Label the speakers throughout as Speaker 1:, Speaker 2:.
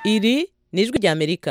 Speaker 1: Iri ni ijwi ry'Amerika.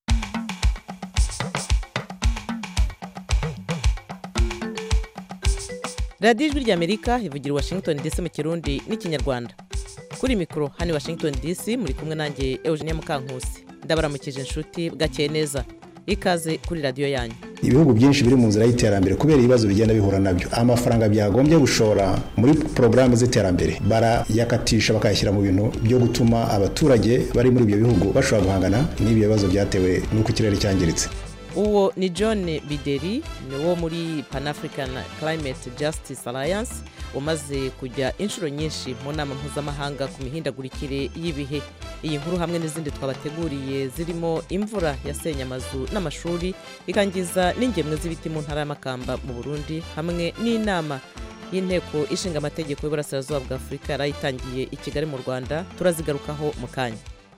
Speaker 1: radiyo ijwi ry'Amerika ivugira Washington DC mu Kirundi n'Ikinyarwanda. Kuri mikoro hano Washington DC muri kumwe nanjye Eugenie Mukankusi. Ndabaramukije inshuti bwakeye neza. Ikaze kuri radiyo yanyu.
Speaker 2: Ibihugu byinshi biri mu nzira y'iterambere kubera ibibazo bigenda bihura nabyo. Amafaranga byagombye gushora muri porogaramu z'iterambere barayakatisha bakayashyira mu bintu byo gutuma abaturage bari muri ibyo bihugu bashobora guhangana n'ibyo bibazo byatewe n'uko ikirere cyangiritse.
Speaker 1: Uwo ni John Bideri ni wo muri Pan African Climate Justice Alliance umaze kujya inshuro nyinshi mu nama mpuzamahanga ku mihindagurikire y'ibihe. Iyi nkuru hamwe n'izindi twabateguriye zirimo imvura yasenye amazu n'amashuri ikangiza n'ingemwe z'ibiti mu ntara y'Amakamba mu Burundi hamwe n'inama y'inteko ishinga amategeko y'Uburasirazuba bwa Afurika yarayitangiye i Kigali mu Rwanda. Turazigarukaho mu kanya.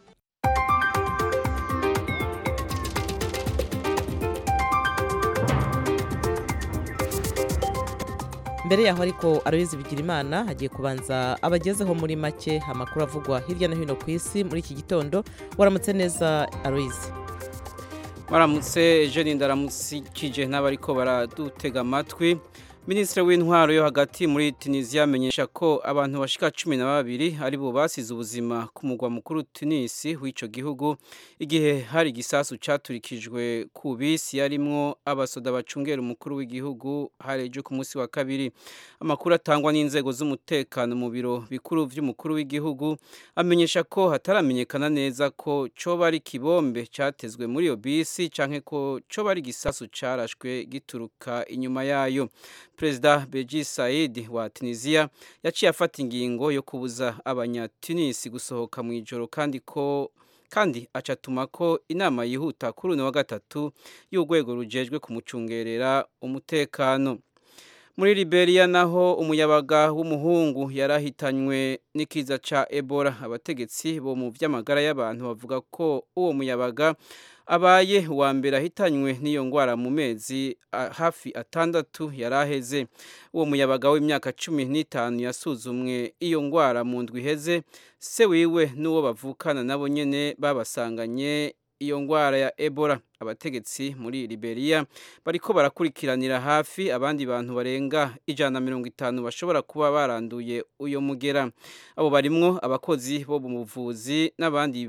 Speaker 1: Mbere yaho ariko Aloyizi Bigirimana hagiye kubanza abagezeho muri make amakuru avugwa hirya no hino ku isi muri iki gitondo. Waramutse neza Aloyizi?
Speaker 3: Waramutse Jeanine, ndaramutsikije n'abariko baradutega amatwi. Minisitiri w'intwaro yo hagati muri Tunisia amenyesha ko abantu bashika 12 ari bo basize ubuzima ku mugwa mukuru Tunis w'ico gihugu igihe hari gisasu caturikijwe ku bisi yarimwo abasoda bacungera umukuru w'igihugu hareje ku munsi wa kabiri. Amakuru atangwa n'inzego z'umutekano mu biro bikuru vy'umukuru w'igihugu amenyesha ko hataramenyekana neza ko coba ari kibombe catezwe muri iyo bisi canke ko coba ari gisasu carashwe gituruka inyuma yayo. Perezida Beji Said wa Tunisia yaciye afata ingingo yo kubuza abanya-Tunis gusohoka mu ijoro kandi acatuma ko inama yihuta kuri uno wa gatatu y'urwego rujejwe kumucungerera umutekano. Muri Liberia naho umuyabaga w'umuhungu yarahitanywe n'ikiza ca Ebola. Abategetsi bo mu vy'amagara y'abantu bavuga ko uwo muyabaga abaye uwa mbere ahitanywe n'iyo ngwara mu mezi hafi 6 yaraheze. Uwo muyabaga w'imyaka 15 yasuzumwe iyo ngwara mu ndwi iheze. Se wiwe n'uwo bavukana nabo nyene babasanganye iyo ngwara ya Ebola. Abategetsi muri Liberia bariko barakurikiranira hafi abandi bantu barenga 150 bashobora kuba baranduye uyo mugera. Abo barimwo abakozi bo mu buvuzi n'abandi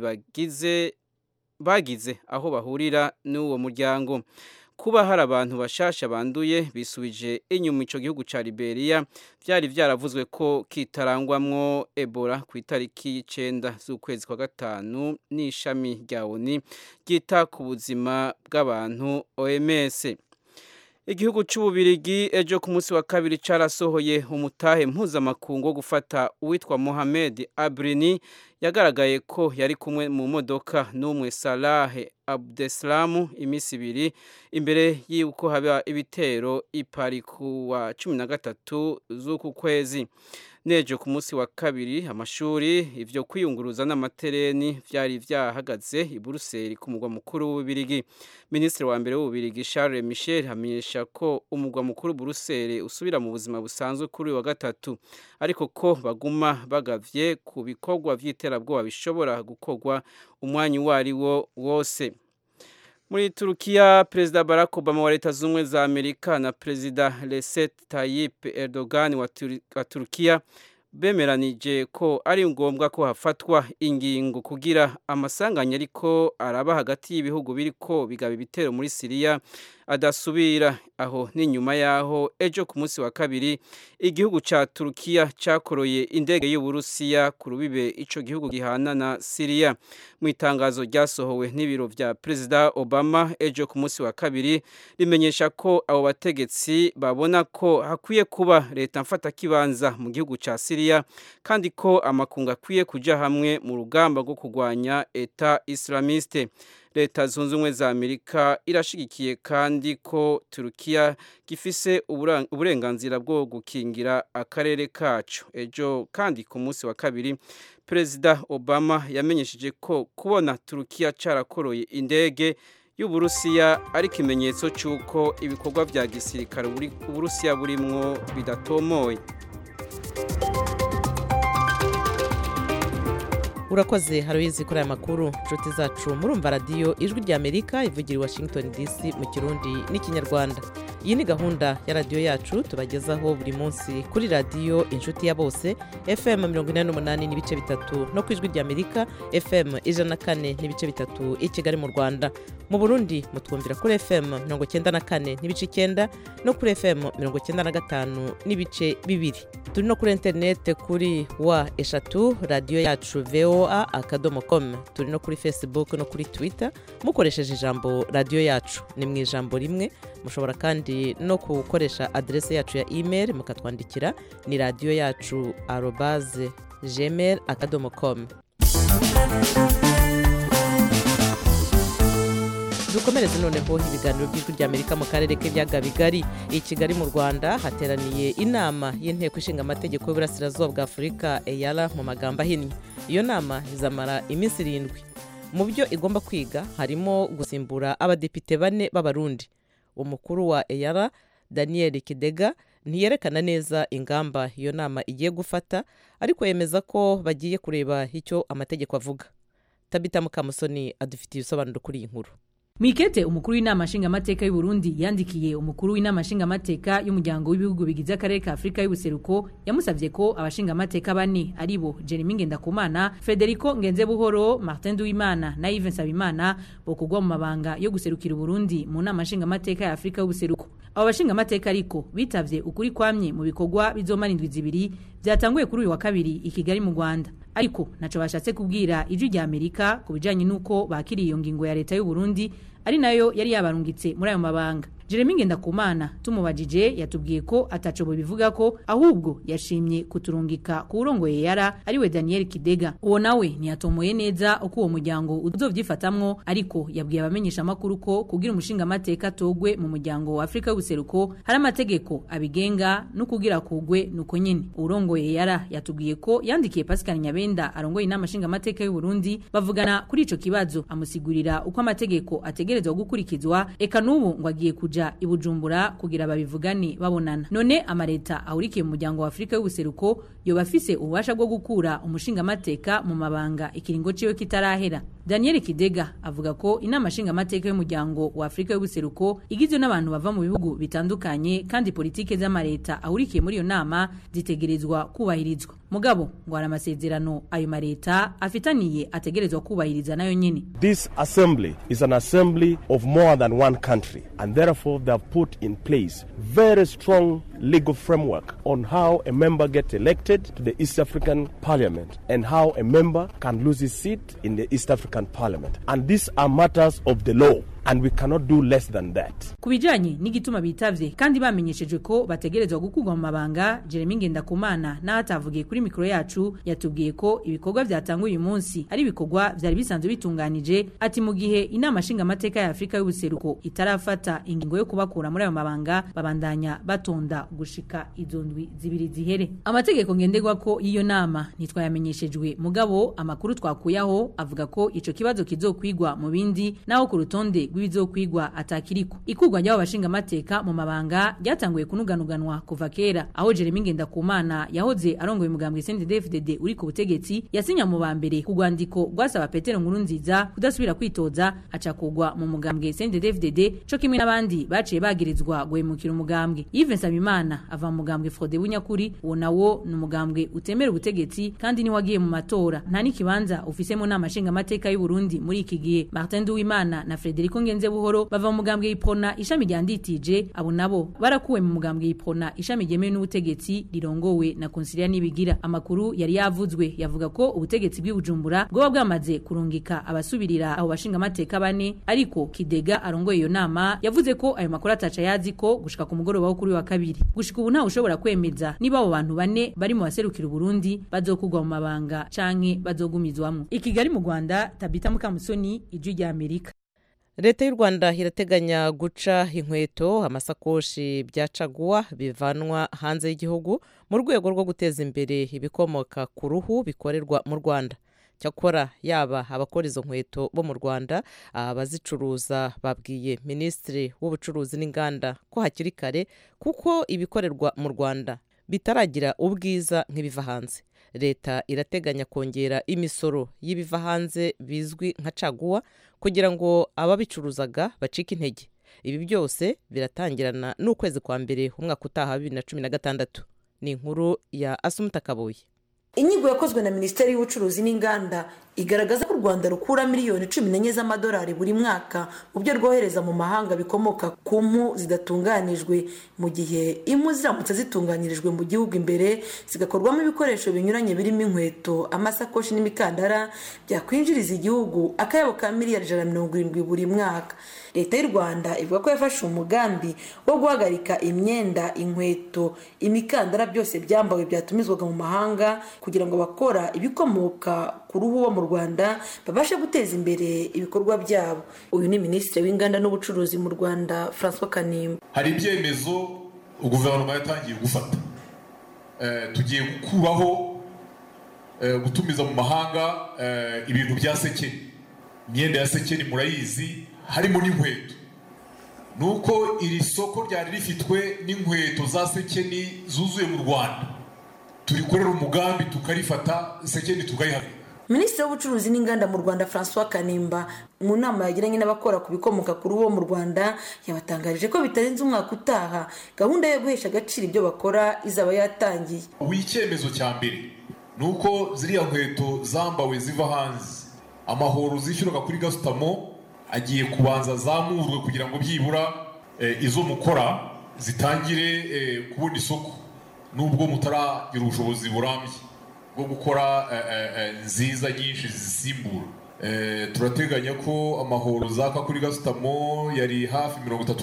Speaker 3: bagize aho bahurira n'uwo muryango. Kuba hari abantu bashasha banduye bisubije inyuma ico gihugu ca Liberia byari vyaravuzwe ko kitarangwamwo Ebola ku itariki 9 z'ukwezi kwa gatanu n'ishami rya ONU ryita ku buzima bw'abantu OMS. Igihugu c'Ububirigi ejo ku munsi wa kabiri carasohoye umutahe mpuzamakungu wo gufata uwitwa Mohamed Abrini yagaragaye ko yari kumwe mu modoka n'umwe Salah Abdeslam imisi 2 imbere y'uko haba ibitero i Paris ku wa 13 z'uku kwezi. Nejo ku munsi wa kabiri amashuri ivyo kwiyunguruza n'amatereni vyari vyahagaze i Bruxelles ku mugwa mukuru w'Ububirigi. Minisitiri wa mbere w'Ububirigi Charles Michel hamenyesha ko umugwa mukuru Bruxelles usubira mu buzima busanzwe kuri wa gatatu, ariko ko baguma bagavye ku bikorwa vy'iterabwoba bishobora gukorwa umwanya wari wo wose. Muri Turukiya, Perezida Barack Obama wa Leta Zunze za Amerika na Perezida Recep Tayyip Erdogan wa Turukiya bemeranije ko ari ngombwa ko hafatwa ingingo kugira amasanganya ariko araba hagati y'ibihugu biriko bigaba ibitero muri Syria adasubira. Aho ni nyuma yaho ejo ku munsi wa kabiri igihugu ca Turukiya cakoroye indege y'Uburusiya ku rubibe ico gihugu gihana na Syria. Mu itangazo ryasohowe n'ibiro vya Perezida Obama ejo ku munsi wa kabiri rimenyesha ko abo bategetsi babona ko hakwiye kuba leta mfata kibanza mu gihugu ca Syria kandi ko amakungu akwiye kuja hamwe mu rugamba rwo kurwanya Eta Islamiste. Leta Zunze Ubumwe za Amerika irashigikiye kandi ko Turukiya gifise uburenganzira bwo gukingira akarere kacu. Ejo kandi ku munsi wa kabiri Perezida Obama yamenyesheje ko kubona Turukiya carakoroye indege y'Uburusiya ari kimenyetso cy'uko ibikorwa vya gisirikare Uburusiya burimwo bidatomoye.
Speaker 1: urakoze haruyizi kuri aya makuru nshuti zacu murumva radiyo ijwi rya Amerika ivugira i Washington DC mu Kirundi n'ikinyarwanda. Iyi ni gahunda ya radiyo yacu tubagezaho buri munsi kuri radiyo inshuti ya bose FM 88 n'ibice bitatu no ku ijwi rya Amerika FM 104 n'ibice bitatu i Kigali mu Rwanda. Mu Burundi mutwumvira kuri FM 94 n'ibice 9 no kuri FM 95 n'ibice bibiri. Turi no kuri internet kuri eshatu radiyo yacu voa.com. Turi no kuri Facebook no kuri Twitter mukoresheje ijambo radiyo yacu ni mu ijambo rimwe. Mushobora kandi no gukoresha adresse yacu ya email mukatwandikira ni radiyo yacu @gmail.com. Dukomereze noneho ibiganiro by'ijwi rya Amerika mu karere k'ibiyaga bigari. I Kigali mu Rwanda hateraniye inama y'inteko ishinga amategeko y'Uburasirazuba bwa Afurika EALA mu magambo ahinnye. Iyo nama izamara iminsi 7. Mu byo igomba kwiga harimo gusimbura abadepite 4 b'Abarundi. Umukuru wa EALA Daniel Kidega ntiyerekana neza ingamba iyo nama igiye gufata, ariko yemeza ko bagiye kureba icyo amategeko avuga. Tabita Mukamusoni adufitiye usobanuro kuri iyi nkuru.
Speaker 4: Mikete umukuru w'inama nshingamateka y'u Burundi yandikiye umukuru w'inama nshingamateka y'umuryango w'ibihugu bigize akarere ka Afrika y'ubuseruko yamusavye ko abashingamateka 4 aribo Jeremy Ngendakumana, Federico Ngenzebuhoro, Martin Duimana na Yves Nsabimana bokugwa mu mabanga yo guserukira Burundi mu nama nshingamateka ya Afrika y'ubuseruko. Abo bashingamateka ariko bitavye ukuri kwamye mu bikorwa bizomara indwi 2 byatanguye kuri uyu wa kabiri i Kigali mu Rwanda. Ariko naco bashatse kubwira ijwi rya Amerika kubijanye nuko bakiriye iyo ngingo ya leta y'u Burundi ari nayo yari yabarungitse muri ayo mabanga. Jeremy Ngendakumana tumubajije yatubwiye ko ataco bivuga ko ahubwo yashimye kuturungika ku urongoye yara ariwe Daniel Kidega. Uwo nawe ntiyatomoye neza uko uwo muryango uzovyifatamwo, ariko yabwiye abamenyesha amakuru ko kugira umushinga amateka togwe mu muryango wa Afrika y'ubuseruko hari amategeko abigenga no kugira kugwe nuko nyene. Urongoye yara yatubwiye ko yandikiye Pascal Nyabenda arongoye inama nshinga amateka y'u Burundi bavugana kuri ico kibazo, amusigurira uko amategeko ategerezwa gukurikizwa, eka nubu ngo agiye kuja i Bujumbura kugira babivugane babonana. None amareta ahurikiye mu muryango wa Afrika y'ubuseruko yo bafise ububasha bwo gukura umushinga amateka mu mabanga ikiringo ciwe kitarahera. Daniel Kidega avuga ko inama nshinga amateka y'umuryango wa Afrika y'ubuseruko igizwe n'abantu bava mu bihugu bitandukanye, kandi politike z'amareta ahurikiye muri iyo nama zitegerezwa kubahirizwa. Mugabo ngo ara amasezerano ayo mareta afitaniye ategerezwa kubahiriza nayo nyene.
Speaker 5: This assembly is an assembly of more than one country, and therefore they have put in place very strong legal framework on how a member gets elected to the East African Parliament and how a member can lose his seat in the East African Parliament. And these are matters of the law, and we cannot do less than that.
Speaker 4: Kubijanye n'igituma bitavye kandi bamenyeshejwe ko bategerezwa gukugwa mu mabanga, Jeremy Ngendakumana na atavugiye kuri mikro yacu yatubwiye ko ibikorwa byatanguye uyu munsi ari ibikorwa byari bisanzwe bitunganije. Ati mu gihe inama nshinga amateka ya Afrika y'ubuseruko itarafata ingingo yo kubakura muri ayo mabanga, babandanya batonda gushika izo ndwi 2 zihere. Amategeko ngendegwa ko iyo nama nitwayamenyeshejwe, mugabo amakuru twakuyaho avuga ko ico kibazo kizokwigwa mu bindi naho ku rutonde rw'ibizokwigwa atakiriko. Ikugwa ry'abo bashinga amateka mu mabanga ryatanguye kunuganuganwa kuva kera, aho Jeremy Ngendakumana yahoze arongoye umugambwe CNDD-FDD uri ku butegetsi yasinya mu bambere ku rwandiko rwasaba Petero Nkurunziza kudasubira kwitoza, acakugwa mu mugambwe CNDD-FDD co kimwe n'abandi baciye bagirizwa guhemukira umugambwe. Yves Nsabimana ava mu mugambwe Frode Bunyakuri, uwo nawo n'umugambwe utemera ubutegetsi kandi ni wagiye mu matora, nta nikibanza ufisemo n'amashinga amateka y'u Burundi muri iki gihe. Martin Duimana na Federico Ngenzebuhoro bava mu mugambwe y'Ipona ishami rya Nditije, abo nabo barakuwe mu mugambwe y'Ipona ishami ryemewe n'ubutegetsi rirongowe na Consilia Nibigira. Amakuru yari yavuzwe yavuga ko ubutegetsi bw'Ibujumbura bwo bwamaze kurungika abasubirira abo bashinga amateka 4, ariko Kidega arongoye iyo nama yavuze ko ayo makuru ataca yazi ko gushika ku mugoroba wo kuri wa kabiri. Gushika ubu nta ushobora kwemeza niba abo bantu 4 bari mu baserukira Burundi bazokugwa mu mabanga canke bazogumizwamwo. I Kigali mu Rwanda, Tabita Mukamusoni, ijwi rya Amerika.
Speaker 1: Leta y'u Rwanda irateganya guca inkweto, amasakoshi bya caguwa bivanwa hanze y'igihugu mu rwego rwo guteza imbere ibikomoka ku ruhu bikorerwa mu Rwanda. Cyakora yaba abakora izo nkweto bo mu Rwanda, abazicuruza babwiye Minisitiri w'Ubucuruzi n'Inganda ko hakiri kare kuko ibikorerwa mu Rwanda bitaragira ubwiza nk'ibiva hanze. Leta irateganya kongera imisoro y'ibiva hanze bizwi nka caguwa kugira ngo ababicuruzaga bacike intege. Ibi byose biratangirana n'ukwezi kwa mbere umwaka utaha 2016. Ni inkuru ya Asumta Kaboyi.
Speaker 6: Inyigo yakozwe na Minisiteri y'Ubucuruzi n'Inganda igaragaza ko u Rwanda rukura miliyoni 14 z'amadolari buri mwaka mu byo rwohereza mu mahanga bikomoka ku mpu zidatunganijwe, mu gihe impu ziramutse zitunganirijwe mu gihugu imbere zigakorwamo ibikoresho binyuranye birimo inkweto, amasakoshi n'imikandara byakwinjiriza igihugu akayabo ka miliyari 170 buri mwaka. Leta y'u Rwanda ivuga ko yafashe umugambi wo guhagarika imyenda, inkweto, imikandara byose byambawe byatumizwaga mu mahanga kugira ngo bakora ibikomoka ku ruhu wo mu Rwanda babashe guteza imbere ibikorwa byabo. Uyu ni Minisitiri w'Inganda n'Ubucuruzi mu Rwanda, François Kanimba.
Speaker 7: Hari ibyemezo guverinoma yatangiye gufata, tugiye gukuraho gutumiza mu mahanga ibintu bya sekeni. Imyenda ya sekeni murayizi, harimo n'inkweto. Nuko iri soko ryari rifitwe n'inkweto za sekeni zuzuye mu Rwanda, turikorera umugambi tukarifata sekeni tukayihagarika.
Speaker 6: Minisitiri w'Ubucuruzi n'Inganda mu Rwanda, François Kanimba, mu nama yagiranye n'abakora ku bikomoka ku ruhu mu Rwanda, yabatangarije ko bitarenze umwaka utaha gahunda yo guhesha agaciro ibyo bakora izaba yatangiye.
Speaker 7: Icyemezo cya mbere nuko ziriya nkweto zambawe ziva hanze, amahoro zishyuraga kuri gasutamo agiye kubanza zamurwe kugira ngo byibura izo mukora zitangire kubona isoko, nubwo mutaragira ubushobozi burambye bwo gukora nziza nyinshi zisimbura. Turateganya ko amahoro zaka kuri gasutamo yari hafi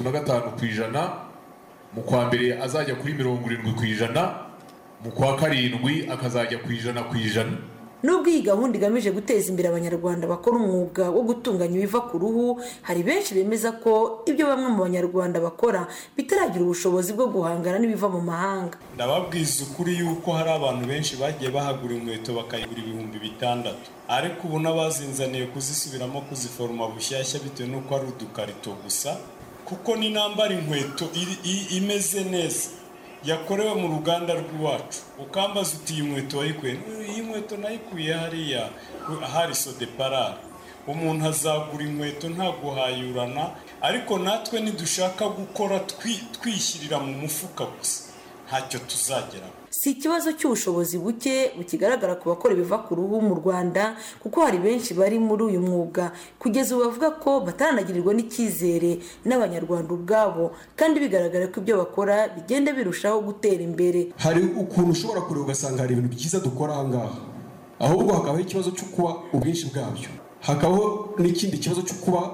Speaker 7: 35%, mu kwa mbere azajya kuri 70%, mu kwa karindwi akazajya ku 100%.
Speaker 6: Nubwo iyi gahunda igamije guteza imbere abanyarwanda bakora umwuga wo gutunganya ibiva ku ruhu, hari benshi bemeza ko ibyo bamwe mu banyarwanda bakora bitaragira ubushobozi bwo guhangana n'ibiva mu mahanga.
Speaker 8: Ndababwiza ukuri yuko hari abantu benshi bagiye bahagura inkweto bakayigura 6,000, ariko ubu n'abazinzaniye kuzisubiramo kuziforoma bushyashya bitewe n'uko ari udukarito gusa, kuko ni nambara inkweto imeze neza yakorewe mu ruganda rw'iwacu. Ukambaza uti iyi nkweto wayikuye? Iyi nkweto nayikuye hariya hari Sodeparare. Umuntu azagura inkweto nta guhayurana, ariko natwe nidushaka gukora twishyirira mu mufuka gusa ntacyo tuzageraho.
Speaker 6: Si ikibazo cy'ubushobozi buke bukigaragara ku bakora ibiva ku ruhu mu Rwanda, kuko hari benshi bari muri uyu mwuga kugeza ubu bavuga ko bataranagirirwa n'icyizere n'abanyarwanda ubwabo, kandi bigaragara ko ibyo bakora bigenda birushaho gutera imbere.
Speaker 9: Hari ukuntu ushobora kureba ugasanga hari ibintu byiza dukora aha ngaha, ahubwo hakabaho ikibazo cyo kuba ubwinshi bwabyo, hakabaho n'ikindi kibazo cyo kuba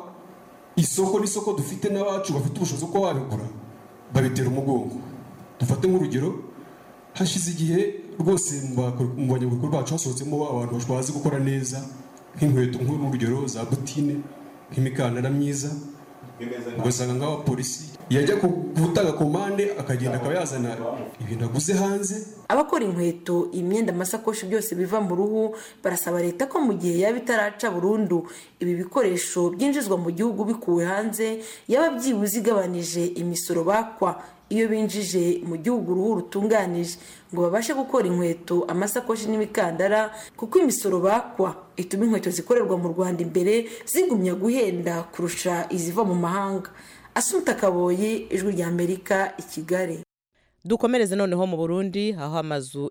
Speaker 9: n'isoko dufite n'abacu bafite ubushobozi bwo babigura babitera umugongo. Dufate nk'urugero, hashize igihe rwose mu banyabikorwa bacu hasohotsemo abantu bazi gukora neza nk'inkweto, nk'urugero za butine, nk'imikandara myiza, ugasanga nk'abapolisi yajya gutanga komande akagenda akaba yazana ibintu aguze hanze.
Speaker 6: Abakora inkweto, imyenda, amasakoshi byose biva mu ruhu barasaba leta ko mu gihe yaba itaraca burundu ibi bikoresho byinjizwa mu gihugu bikuwe hanze, yaba byibuze igabanije imisoro bakwa iyo binjije mu gihugu uruhu rutunganije, ngo babashe gukora inkweto, amasakoshi n'imikandara, kuko imisoro bakwa ituma inkweto zikorerwa mu Rwanda imbere zigumya guhenda kurusha iziva mu mahanga. Asumta Kaboyi, Ijwi ry'Amerika, i Kigali.
Speaker 1: Dukomereze noneho mu Burundi, aho amazu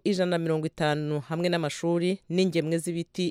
Speaker 1: 150 hamwe n'amashuri n'ingemwe z'ibiti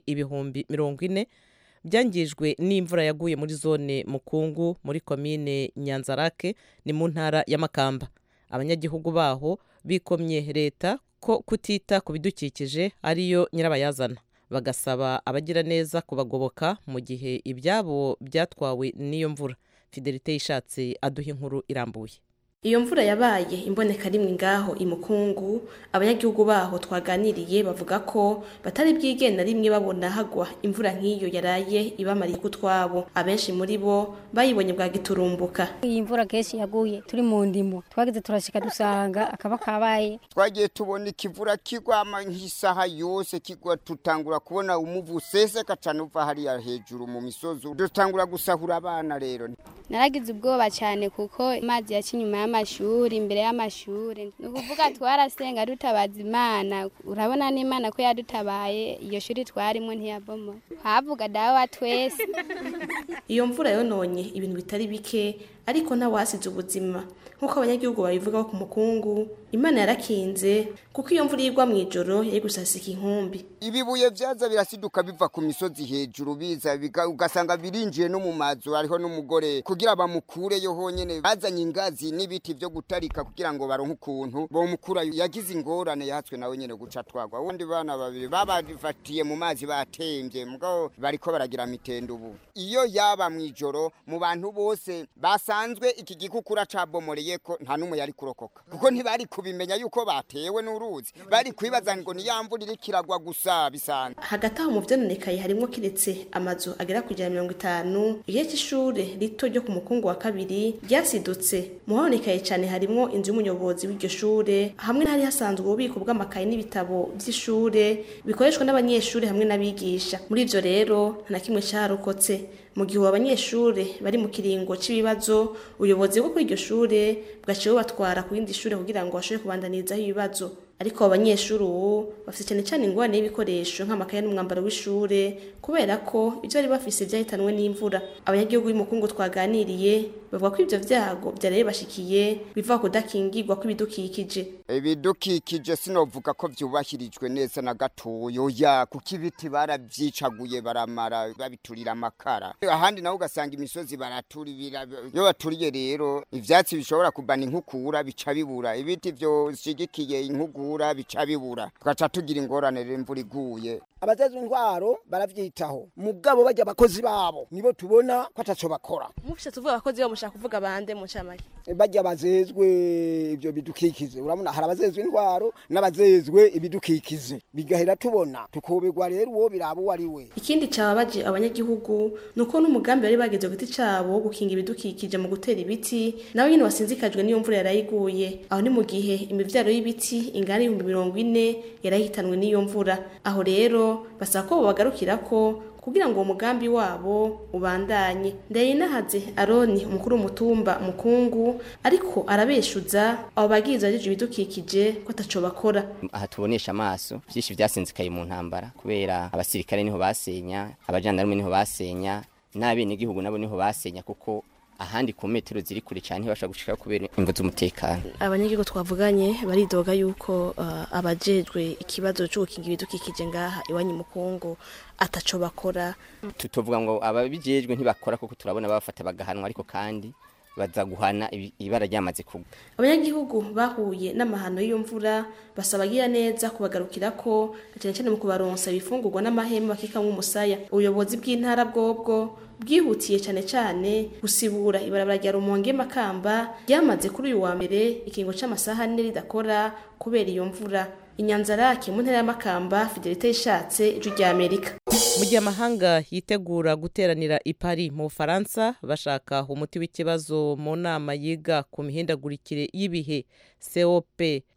Speaker 1: 40,000 byangijwe n'imvura yaguye muri zone Mukungu muri komine Nyanzarake ni mu ntara ya Makamba. Abanyagihugu baho bikomye leta ko kutita ku bidukikije ariyo nyirabayazana, bagasaba abagira neza kubagoboka mu gihe ibyabo byatwawe n'iyo mvura. Fidelite Ishatse aduha inkuru irambuye.
Speaker 10: Iyo mvura yabaye imboneka rimwe ngaho imukungu, abanyagihugu baho twaganiriye bavuga ko batari bwigenda rimwe babona hagwa imvura nk'iyo yaraye ibamariye kutwabo. Abenshi muri bo bayibonye bwa giturumbuka.
Speaker 11: Iyi mvura kenshi yaguye turi mu ndimo, twageze turashika dusanga akaba kabaye.
Speaker 12: Twagiye tubona ikivura kigwama nk'isaha yose, kigwa tutangura kubona umuvu seseka cyane uva hariya hejuru mu misozi, dutangura gusahura abana. Rero
Speaker 11: naragize ubwoba cyane kuko amazi yacinyuma
Speaker 13: y'amashuri imbere y'amashuri ni ukuvuga twarasenga dutabaza imana urabona n'imana ko yadutabaye iyo shuri twarimo ntiyabomora havuga dawa twese
Speaker 10: iyo mvura yononye ibintu bitari bike ariko ntawasize ubuzima nk'uko abanyagihugu babivuga ku mukungu imana yarakinze kuko iyo mvura igwa mu ijoro yari gusasika inkumbi
Speaker 12: ibibuye vyaza birasiduka biva ku misozi hejuru biza ugasanga birinjiye no mu mazu hariho n'umugore kugira bamukureyo honyene bazanye ingazi n'ibiti vyo gutarika kugira ngo baronke ukuntu bomukura yagize ingorane yahatswe nawe nyene guca twagwa ubundi bana babiri babafatiye mu mazi batemvye mugabo bariko baragira mitendo ubu iyo yaba mu ijoro mu bantu bose basanzwe iki gikukura cabomoreye ko nta numwe yari kurokoka kuko ntibari kubimenya yuko batewe n'uruzi bari kwibaza ngo ni yamvura iri kiragwa gusa bisanzwe
Speaker 10: hagati aho mu vyononekaye harimo kiretse amazu agera ku 50 igihe c'ishure rito ryo ku mukungu wa kabiri ryasidutse muhonekaye cyane harimo inzu y'umunyobozi w'iryo shure hamwe n'ahari hasanzwe ububiko bw'amakaye n'ibitabo vy'ishure bikoreshwa n'abanyeshure hamwe n'abigisha muri ivyo rero nta kimwe cyarokotse mu gihe abanyeshure bari mu kiringo c'ibibazo ubuyobozi bwo kuri iryo shure bwaciye batwara ku yindi shure kugira ngo bashobore kubandanizaho ibibazo ariko abanyeshuri ubu bafite cyane cyane ingorane y'ibikoresho nk'amakaye n'umwambaro w'ishure kubera ko ibyo bari bafise byahitanwe n'imvura abanyagihugu b'umukungu twaganiriye bavuga ko ibyo vyago byari bashikiye biva kudakingirwa kw'ibidukikije
Speaker 12: ibidukikije sinovuga ko vyubahirijwe neza na gatoyo ya kuko ibiti baravyicaguye baramara babiturira amakara ahandi naho ugasanga imisozi baraturira iyo baturiye rero ivyatsi bishobora kubana inkukura bica bibura ibiti vyo shigikiye inkukura bica bibura tugaca tugira ingorane imvura iguye
Speaker 14: abajejwe intwaro baravyitaho mugabo bajya abakozi babo nibo tubona ko ataco bakora
Speaker 10: mufishe tuvuga abakozi bo mushaka kuvuga bande mu camake
Speaker 14: bajya bazezwe ibyo bidukikize urabona hari abazezwe intwaro n'abazezwe ibidukikize bigahera tubona tukobegwa rero uwo birabo wari we
Speaker 10: ikindi cababaje abanyagihugu nuko n'umugambi bari bageze giti cabo gukinga ibidukikije mu gutera ibiti nawe nyine wasinzikajwe n'iyo mvura yarayiguye aho ni mu gihe imivyaro y'ibiti ingana 40 yarahitanwe n'iyo mvura aho rero basaba ko bagarukira ko kugira ngo umugambi wabo ubandanye ndayinahaze Aroni umukuru w'umutumba mukungu ariko arabeshuza abo bagize ajeje ibidukikije ko ataco bakora
Speaker 15: aha tubonesha amaso byinshi byasinzikaye mu ntambara kubera abasirikare niho basenya abajandarume niho basenya n'abene igihugu nabo niho basenya kuko ahandi ku metero ziri kure cyane basha gushika kubera imvo z'umutekano
Speaker 10: abanyagihugu twavuganye baridoga yuko abajejwe ikibazo cyo gukinga ibidukikije ngaha iwanyu mukungu ataco bakora
Speaker 15: tutovuga ngo ababijejwe ntibakora kuko turabona bafata bagahanwa ariko kandi baza guhana ibara ryamaze kugwa
Speaker 10: abanyagihugu bahuye n'amahano y'iyo mvura basabagira neza kubagarukira ko cyane cyane mu kubaronsa bifungurwa n'amahema bakikamwe umusaya ubuyobozi bw'intara bwobwo bwihutiye cyane cyane gusibura ibarabara rya Rumonge Makamba ryamaze kuri uyu wa mbere ikingo c'amasaha 4 ridakora kubera iyo mvura inyanzarake mu ntara ya Makamba Fidelite ishatse ijwi rya Amerika
Speaker 1: mu gihe amahanga yitegura guteranira i Paris mu Bufaransa bashaka umuti w'ikibazo mu nama yiga ku mihindagurikire y'ibihe COP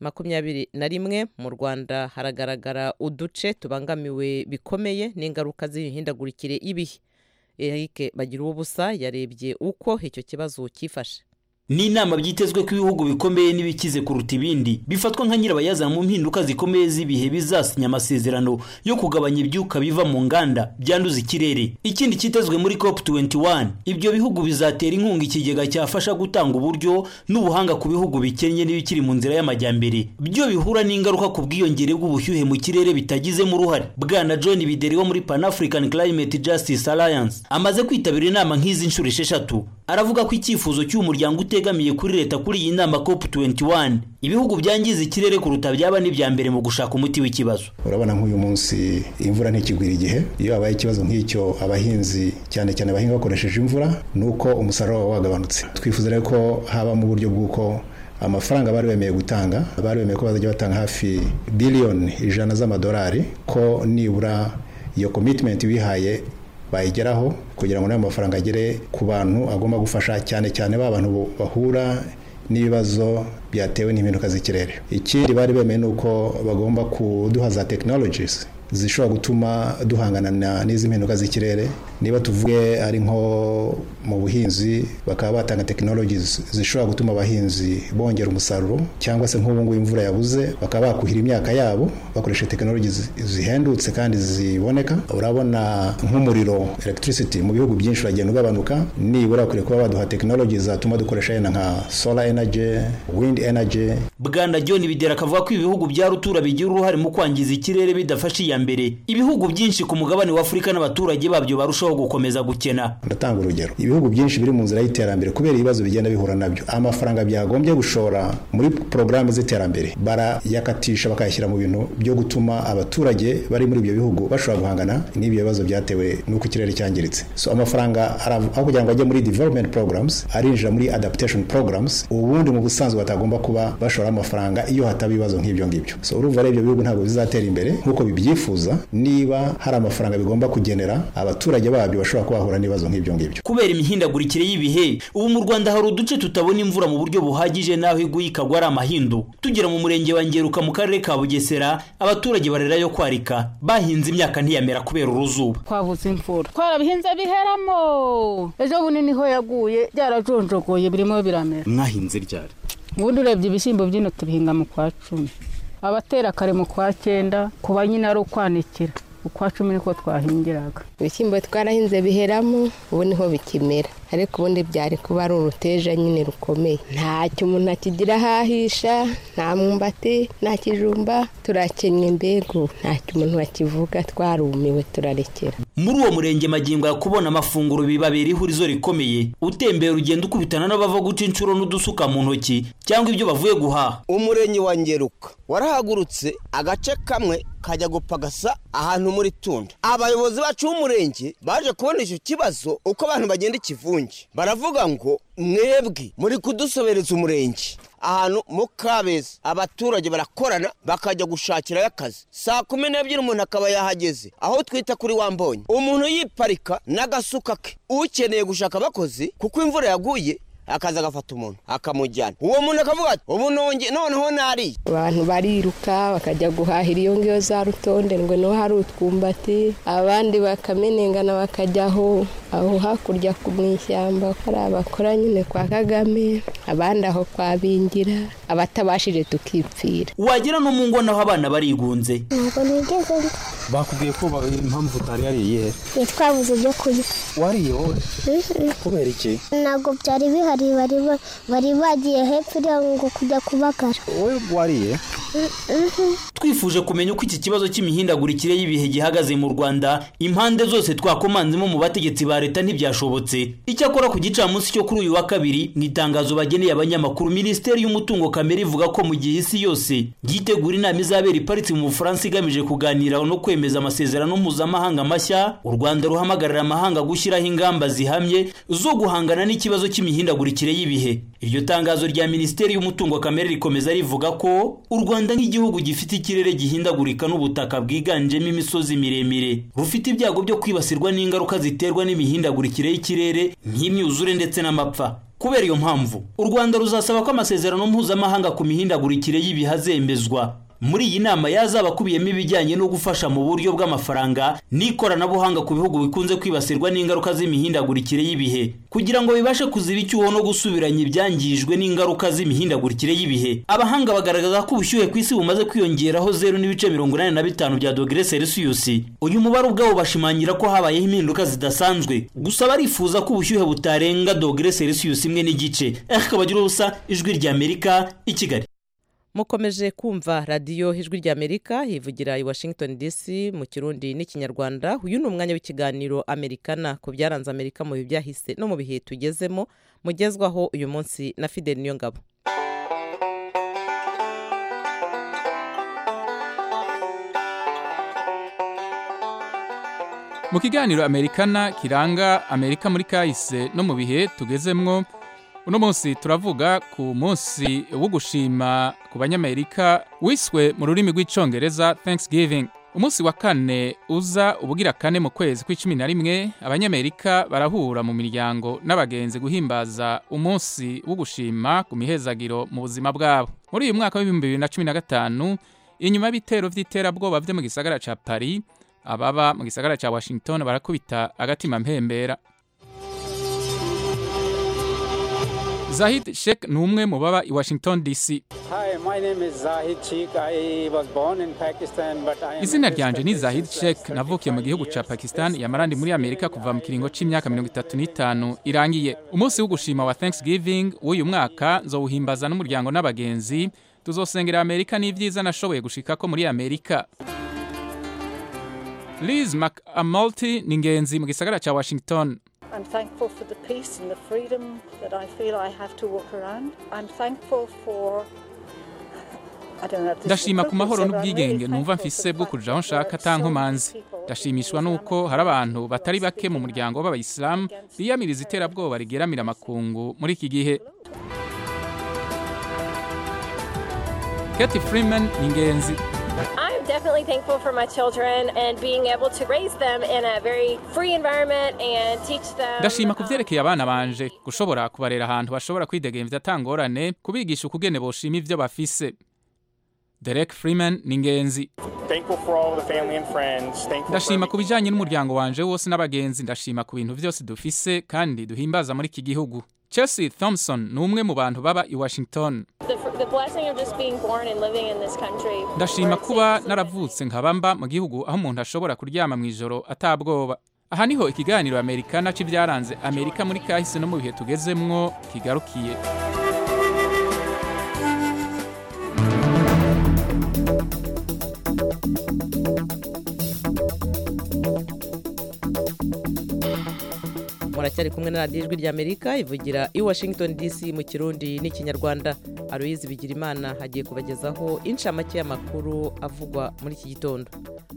Speaker 1: 21 mu Rwanda haragaragara uduce tubangamiwe bikomeye n'ingaruka z'imihindagurikire y'ibihe Eric bagira ubusa yarebye uko icyo kibazo cyifashe
Speaker 16: ni inama byitezwe ko ibihugu bikomeye n'ibikize kuruta ibindi bifatwa nka nyirabayazana mu mpinduka zikomeye z'ibihe bizasinya amasezerano yo kugabanya ibyuka biva mu nganda byanduza ikirere ikindi kitezwe muri COP21 ibyo bihugu bizatera inkunga ikigega cyafasha gutanga uburyo n'ubuhanga ku bihugu bikennye n'ibikiri mu nzira y'amajyambere byo bihura n'ingaruka ku bwiyongere bw'ubushyuhe mu kirere bitagizemo uruhare bwana John Bideri wo muri Pan African Climate Justice Alliance amaze kwitabira inama nk'izi nshuro 6 aravuga ko icyifuzo cy'umuryango utegamiye kuri leta kuri iyi nama COP21 ibihugu byangiza ikirere kuruta byaba n'ibya mbere mu gushaka umuti w'ikibazo
Speaker 2: urabona nk'uyu munsi imvura ntikigwira igihe iyo habaye ikibazo nk'icyo abahinzi cyane cyane abahinga bakoresheje imvura nuko umusaruro wagabanutse twifuza rero ko haba mu buryo bw'uko amafaranga bari bemeye gutanga bari bemeye ko bazajya batanga hafi billion 100 z'amadolari ko nibura iyo commitment bihaye bayigeraho kugira ngo nayo mafaranga agere ku bantu agomba gufasha cyane cyane ba bantu bahura n'ibibazo byatewe n'impinduka z'ikirere ikindi bari bemeye nuko bagomba kuduha za technologies zishobora gutuma duhangana n'izi mpinduka z'ikirere niba tuvuge ari nko mu buhinzi bakaba batanga technologies zishobora gutuma abahinzi bongera umusaruro cyangwa se nk'ubu ngubu imvura yabuze bakaba bakuhira imyaka yabo bakoresha technologies zihendutse kandi ziboneka. Urabona nk'umuriro electricity mu bihugu byinshi uragenda ugabanuka, nibura kure kuba baduha technologies zatuma dukoresha yenda nka solar energy, wind energy.
Speaker 16: Bwana John Bidera akavuga ko ibihugu bya rutura bigira uruhare mu kwangiza ikirere bidafashe iya mbere. Ibihugu byinshi ku mugabane wa Afurika n'abaturage babyo barushaho gukomeza gukena.
Speaker 2: Ndatanga urugero, ibihugu byinshi biri mu nzira y'iterambere kubera ibibazo bigenda bihura nabyo, amafaranga byagombye gushora muri programme z'iterambere barayakatisha bakayashyira mu bintu byo gutuma abaturage bari muri ibyo bihugu bashobora guhangana n'ibyo bibazo byatewe n'uko ikirere cyangiritse. So amafaranga aho kugira ngo ajye muri development programs arinjira muri adaptation programs, ubundi mu busanzwe batagomba kuba bashora amafaranga iyo hataba ibibazo nk'ibyo ngibyo. So urumva rero ibyo bihugu ntabwo bizatera imbere nk'uko bibyifuza niba hari amafaranga bigomba kugenera abaturage babyo bashobora kubahura n'ibibazo nk'ibyo ngibyo.
Speaker 16: Kubera imihindagurikire y'ibihe, ubu mu Rwanda hari uduce tutabona imvura mu buryo buhagije naho iguye ikagwa ari amahindu. Tugera mu murenge wa Ngeruka mu karere ka Bugesera, abaturage barera yo kwarika bahinze imyaka ntiyamera kubera uruzuba.
Speaker 17: Twabuze imvura, twarabihinze biheramo, ejo bunini ho yaguye byarajonjogoye birimo biramera.
Speaker 16: Mwahinze ryari?
Speaker 17: Ubundi urebye ibishyimbo byino tubihinga mu kwa 10, abatera kare mu kwa 9, kuba nyine ari ukwanikira ukwa 10 niko twahingiraga.
Speaker 18: Ibishyimbo twarahinze biheramo, ubu niho bikimera, ariko ubundi byari kuba ari uruteja nyine rukomeye. Ntacyo umuntu akigira hahisha, nta mwumbati, nta kijumba, turakennye mbego, ntacyo umuntu akivuga, twarumiwe turarekera.
Speaker 16: Muri uwo murenge magingo ya kubona amafunguro bibabera ihurizo rikomeye, utembera urugendo ukubitana n'abava guca inshuro n'udusuka mu ntoki cyangwa ibyo bavuye guhaha.
Speaker 19: Umurenge wa Ngeruka warahagurutse agace kamwe kajya gupagasa ahantu muri Tunda. Abayobozi bacu b'umurenge baje kubona icyo kibazo uko abantu bagenda ikivunge, baravuga ngo mwebwe muri kudusobereza umurenge ahantu mu Kabeza. Abaturage barakorana bakajya gushakira akazi, saa 12 umuntu akaba yahageze aho twita kuri Wambonye, umuntu yiparika n'agasuka ke ukeneye gushaka abakozi kuko imvura yaguye, akaza agafata umuntu akamujyana. Uwo muntu akavuga ati ubu noneho nari.
Speaker 18: Abantu bariruka bakajya guhahira iyo ngiyo za Rutonde ngo no hari utwumbati, abandi bakamenengana bakajyaho aho hakurya ku mwishyamba kari abakora nyine kwa Kagame, abandi aho kwa Bingira, abatabashije tukipfira.
Speaker 16: Wagira no mu ngo naho abana barigunze.
Speaker 20: Ntabwo nigeze.
Speaker 21: Bakubwiye ko impamvu utari yariye.
Speaker 20: Twabuze byo kurya.
Speaker 21: Wariye wowe? Kubera iki?
Speaker 20: Ntabwo byari bihari, bari bagiye hepfo ngo kujya kubagara.
Speaker 21: Wowe wariye?
Speaker 16: Twifuje kumenya uko iki kibazo cy'imihindagurikire y'ibihe gihagaze mu Rwanda, impande zose twakomanzemo mu bategetsi ba leta ntibyashobotse. Icyakora ku gicamunsi cyo kuri uyu wa kabiri mu itangazo bageneye abanyamakuru, Minisiteri y'Umutungo Kamere ivuga ko mu gihe isi yose yitegura inama izabera i Paris mu Bufaransa igamije kuganira no kwemeza amasezerano mpuzamahanga mashya, u Rwanda ruhamagarira amahanga gushyiraho ingamba zihamye zo guhangana n'ikibazo cy'imihindagurikire y'ibihe. Iryo tangazo rya Minisiteri y'Umutungo Kamere rikomeza rivuga ko u Rwanda nk'igihugu gifite ikirere gihindagurika n'ubutaka bwiganjemo imisozi miremire, rufite ibyago byo kwibasirwa n'ingaruka ziterwa n'imihindagurikire y'ikirere nk'imyuzure ndetse n'amapfa. Kubera iyo mpamvu u Rwanda ruzasaba ko amasezerano mpuzamahanga ku mihindagurikire y'ibihe azemezwa. Muri iyi nama yazaba kubiyemo ibijyanye no gufasha mu buryo bw'amafaranga n'ikoranabuhanga ku bihugu bikunze kwibasirwa n'ingaruka z'imihindagurikire y'ibihe, kugira ngo bibashe kuziba icyuho no gusubiranya ibyangijwe n'ingaruka z'imihindagurikire y'ibihe. Abahanga bagaragaza ko ubushyuhe ku isi bumaze kwiyongeraho 0.85 bya dogere Celsius. Uyu mubare ubwawo bashimangira ko habayeho impinduka zidasanzwe, gusa barifuza ko ubushyuhe butarenga dogere Celsius 1.5. Akabagira ubusa, Ijwi rya Amerika, i Kigali.
Speaker 1: Mukomeje kumva radiyo Ijwi rya Amerika hivugira i Washington DC mu Kirundi n'Ikinyarwanda. Uyu ni umwanya w'ikiganiro Amerikana ku byaranze Amerika mu bihe byahise no mu bihe tugezemo, mugezwaho uyu munsi na Fidel Niyongabo.
Speaker 22: Mu kiganiro Amerikana kiranga Amerika muri kahise no mu bihe tugezemwo, uno munsi turavuga ku munsi wo gushima ku banyamerika wiswe mu rurimi rw'icongereza Thanksgiving. Umunsi wa kane uza ubugira kane mu kwezi kwa11, abanyamerika barahura mu miryango n'abagenzi guhimbaza umunsi wo gushima ku mihezagiro mu buzima bwabo. Muri uyu mwaka wa 2015, inyuma y'ibitero vy'iterabwoba vyo mu gisagara ca Paris, ababa mu gisagara ca Washington barakubita agatima mpembera. Zahid Sheikh ni umwe mu baba i Washington DC.
Speaker 21: Hi, my name is Zahid Sheikh. I was born in Pakistan, but I am
Speaker 22: Izina ryanje ni Zahid Sheikh, navukiye mu gihugu ca Pakistan yamarandi muri Amerika kuva mu kiringo c'imyaka 35 irangiye. Umunsi wo gushima wa Thanksgiving w'uyu mwaka nzowuhimbaza n'umuryango n'abagenzi, tuzosengera Amerika n'ivyiza nashoboye gushikako muri Amerika. Liz McAmulty ni ingenzi mu gisagara ca Washington.
Speaker 3: I'm thankful for the peace and the freedom that I feel I have to walk around. I'm thankful for
Speaker 22: Ndashima ku mahoro n'ubwigenge numva mfise bwo kuja aho nshaka atankomanzi. Ndashimishwa nuko hari abantu batari bake mu muryango w'abayisilamu biyamiriza iterabwoba rigeramira amakungu muri iki gihe. Katie Freeman ni ingenzi.
Speaker 5: I'm definitely thankful for my children and being able to raise them in a very free environment and teach them.
Speaker 22: Ndashima kuvyerekeye abana banje gushobora kubarera ahantu bashobora kwidegemvya atangorane kubigisha ukugene boshima ivyo bafise. Derek Freeman ni ingenzi. Ndashima ku bijanye n'umuryango wanje wose n'abagenzi, ndashima ku bintu vyose dufise kandi duhimbaza muri iki gihugu. Chelsea Thompson ni umwe mu bantu baba i Washington. Ndashima kuba naravutse nkabamba mu gihugu aho umuntu ashobora kuryama mw'ijoro atabwoba. Aha niho ikiganiro Amerikana c'ivyaranze Amerika muri kahise no mu bihe tugezemwo kigarukiye.
Speaker 1: Muracyari kumwe na radiyo ijwi ry'Amerika ivugira i Washington DC mu Kirundi n'Ikinyarwanda. Aloyizi Bigirimana hagiye kubagezaho inshamake y'amakuru avugwa muri iki gitondo.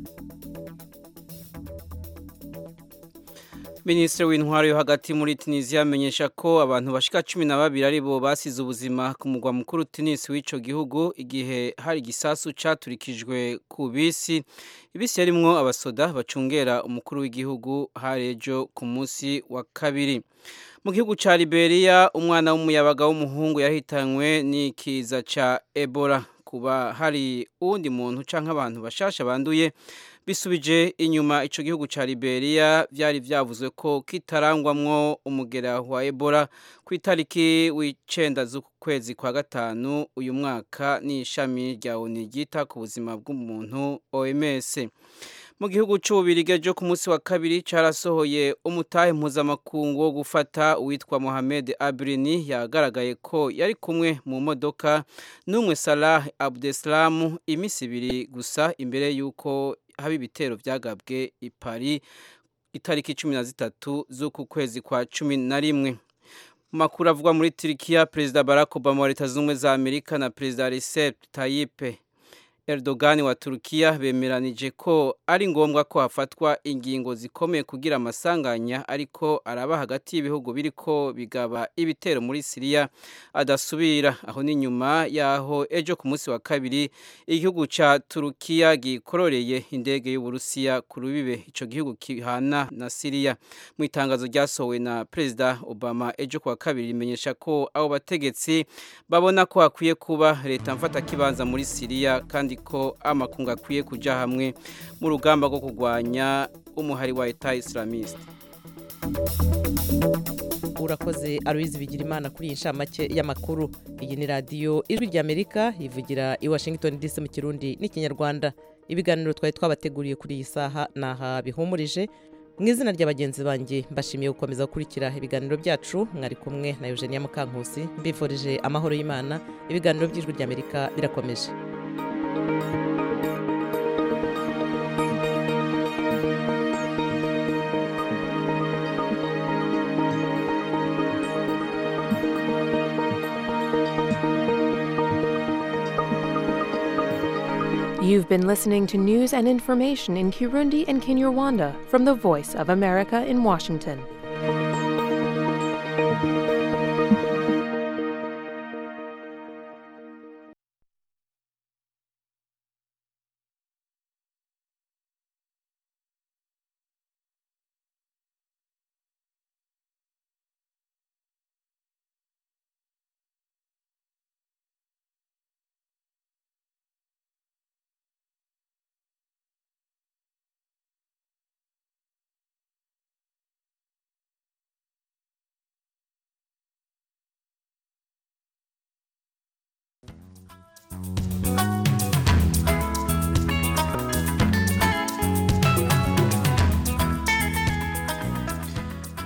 Speaker 23: Minisitiri w'intwaro yo hagati muri Tunisia amenyesha ko abantu bashika 12 aribo basize ubuzima ku mugwa mukuru Tunis w'ico gihugu igihe hari gisasu caturikijwe ku bisi yarimwo abasoda bacungera umukuru w'igihugu harejo ku munsi wa kabiri. Mu gihugu ca Liberia umwana w'umuyabaga w'umuhungu yahitanywe n'ikiza ca Ebola. Kuba hari uwundi muntu canke abantu bashasha banduye bisubije inyuma ico gihugu ca Liberia vyari vyavuzwe ko kitarangwamwo umugera wa Ebola ku itariki w'icenda z'ukwezi kwa gatanu uyu mwaka n'ishami rya ONU ryita ku buzima bw'umuntu OMS. Mu gihugu c'Ububirigi ejo ku munsi wa kabiri carasohoye umutahe mpuzamakungu wo gufata uwitwa Mohamed Abrini yagaragaye ko yari kumwe mu modoka n'umwe Salah Abdeslam imisi ibiri gusa imbere yuko haba ibitero vyagabwe i Paris itariki 13 z'uku kwezi kwa 11. Makuru avuga muri Turkiya, Perezida Barack Obama wa Leta Zunze Ubumwe za Amerika na Perezida Recep Tayyip Erdogan wa Turkiya bemeranije ko ari ngombwa ko hafatwa ingingo zikomeye kugira amasanganya ariko araba hagati y'ibihugu biriko bigaba ibitero muri Syria adasubira. Aho ni nyuma yaho ejo ku munsi wa kabiri igihugu ca Turkiya gikororeye indege y'Uburusiya ku rubibe ico gihugu kihana na Syria. Mu itangazo ryasohowe na Perezida Obama ejo ku wa kabiri rimenyesha ko abo bategetsi babona ko hakwiye kuba leta mfata kibanza muri Syria kandi ko amakunga akwiye kuja hamwe mu rugamba rwo kurwanya umuhari wa Etat Islamiste.
Speaker 1: Urakoze Aloyizi Bigirimana kuri inshamake y'amakuru. Iyi ni radiyo ijwi ry'Amerika ivugira i Washington DC mu Kirundi n'Ikinyarwanda. Ibiganiro twari twabateguriye kuri iyi saha naha bihumurije. Mu izina ry'abagenzi banjye mbashimiye gukomeza gukurikira ibiganiro byacu. Mwari kumwe na Eugenia Mukankusi mbifurije amahoro y'Imana. Ibiganiro by'ijwi ry'Amerika birakomeje.
Speaker 24: You've been listening to news and information in Kirundi and Kinyarwanda from the Voice of America in Washington.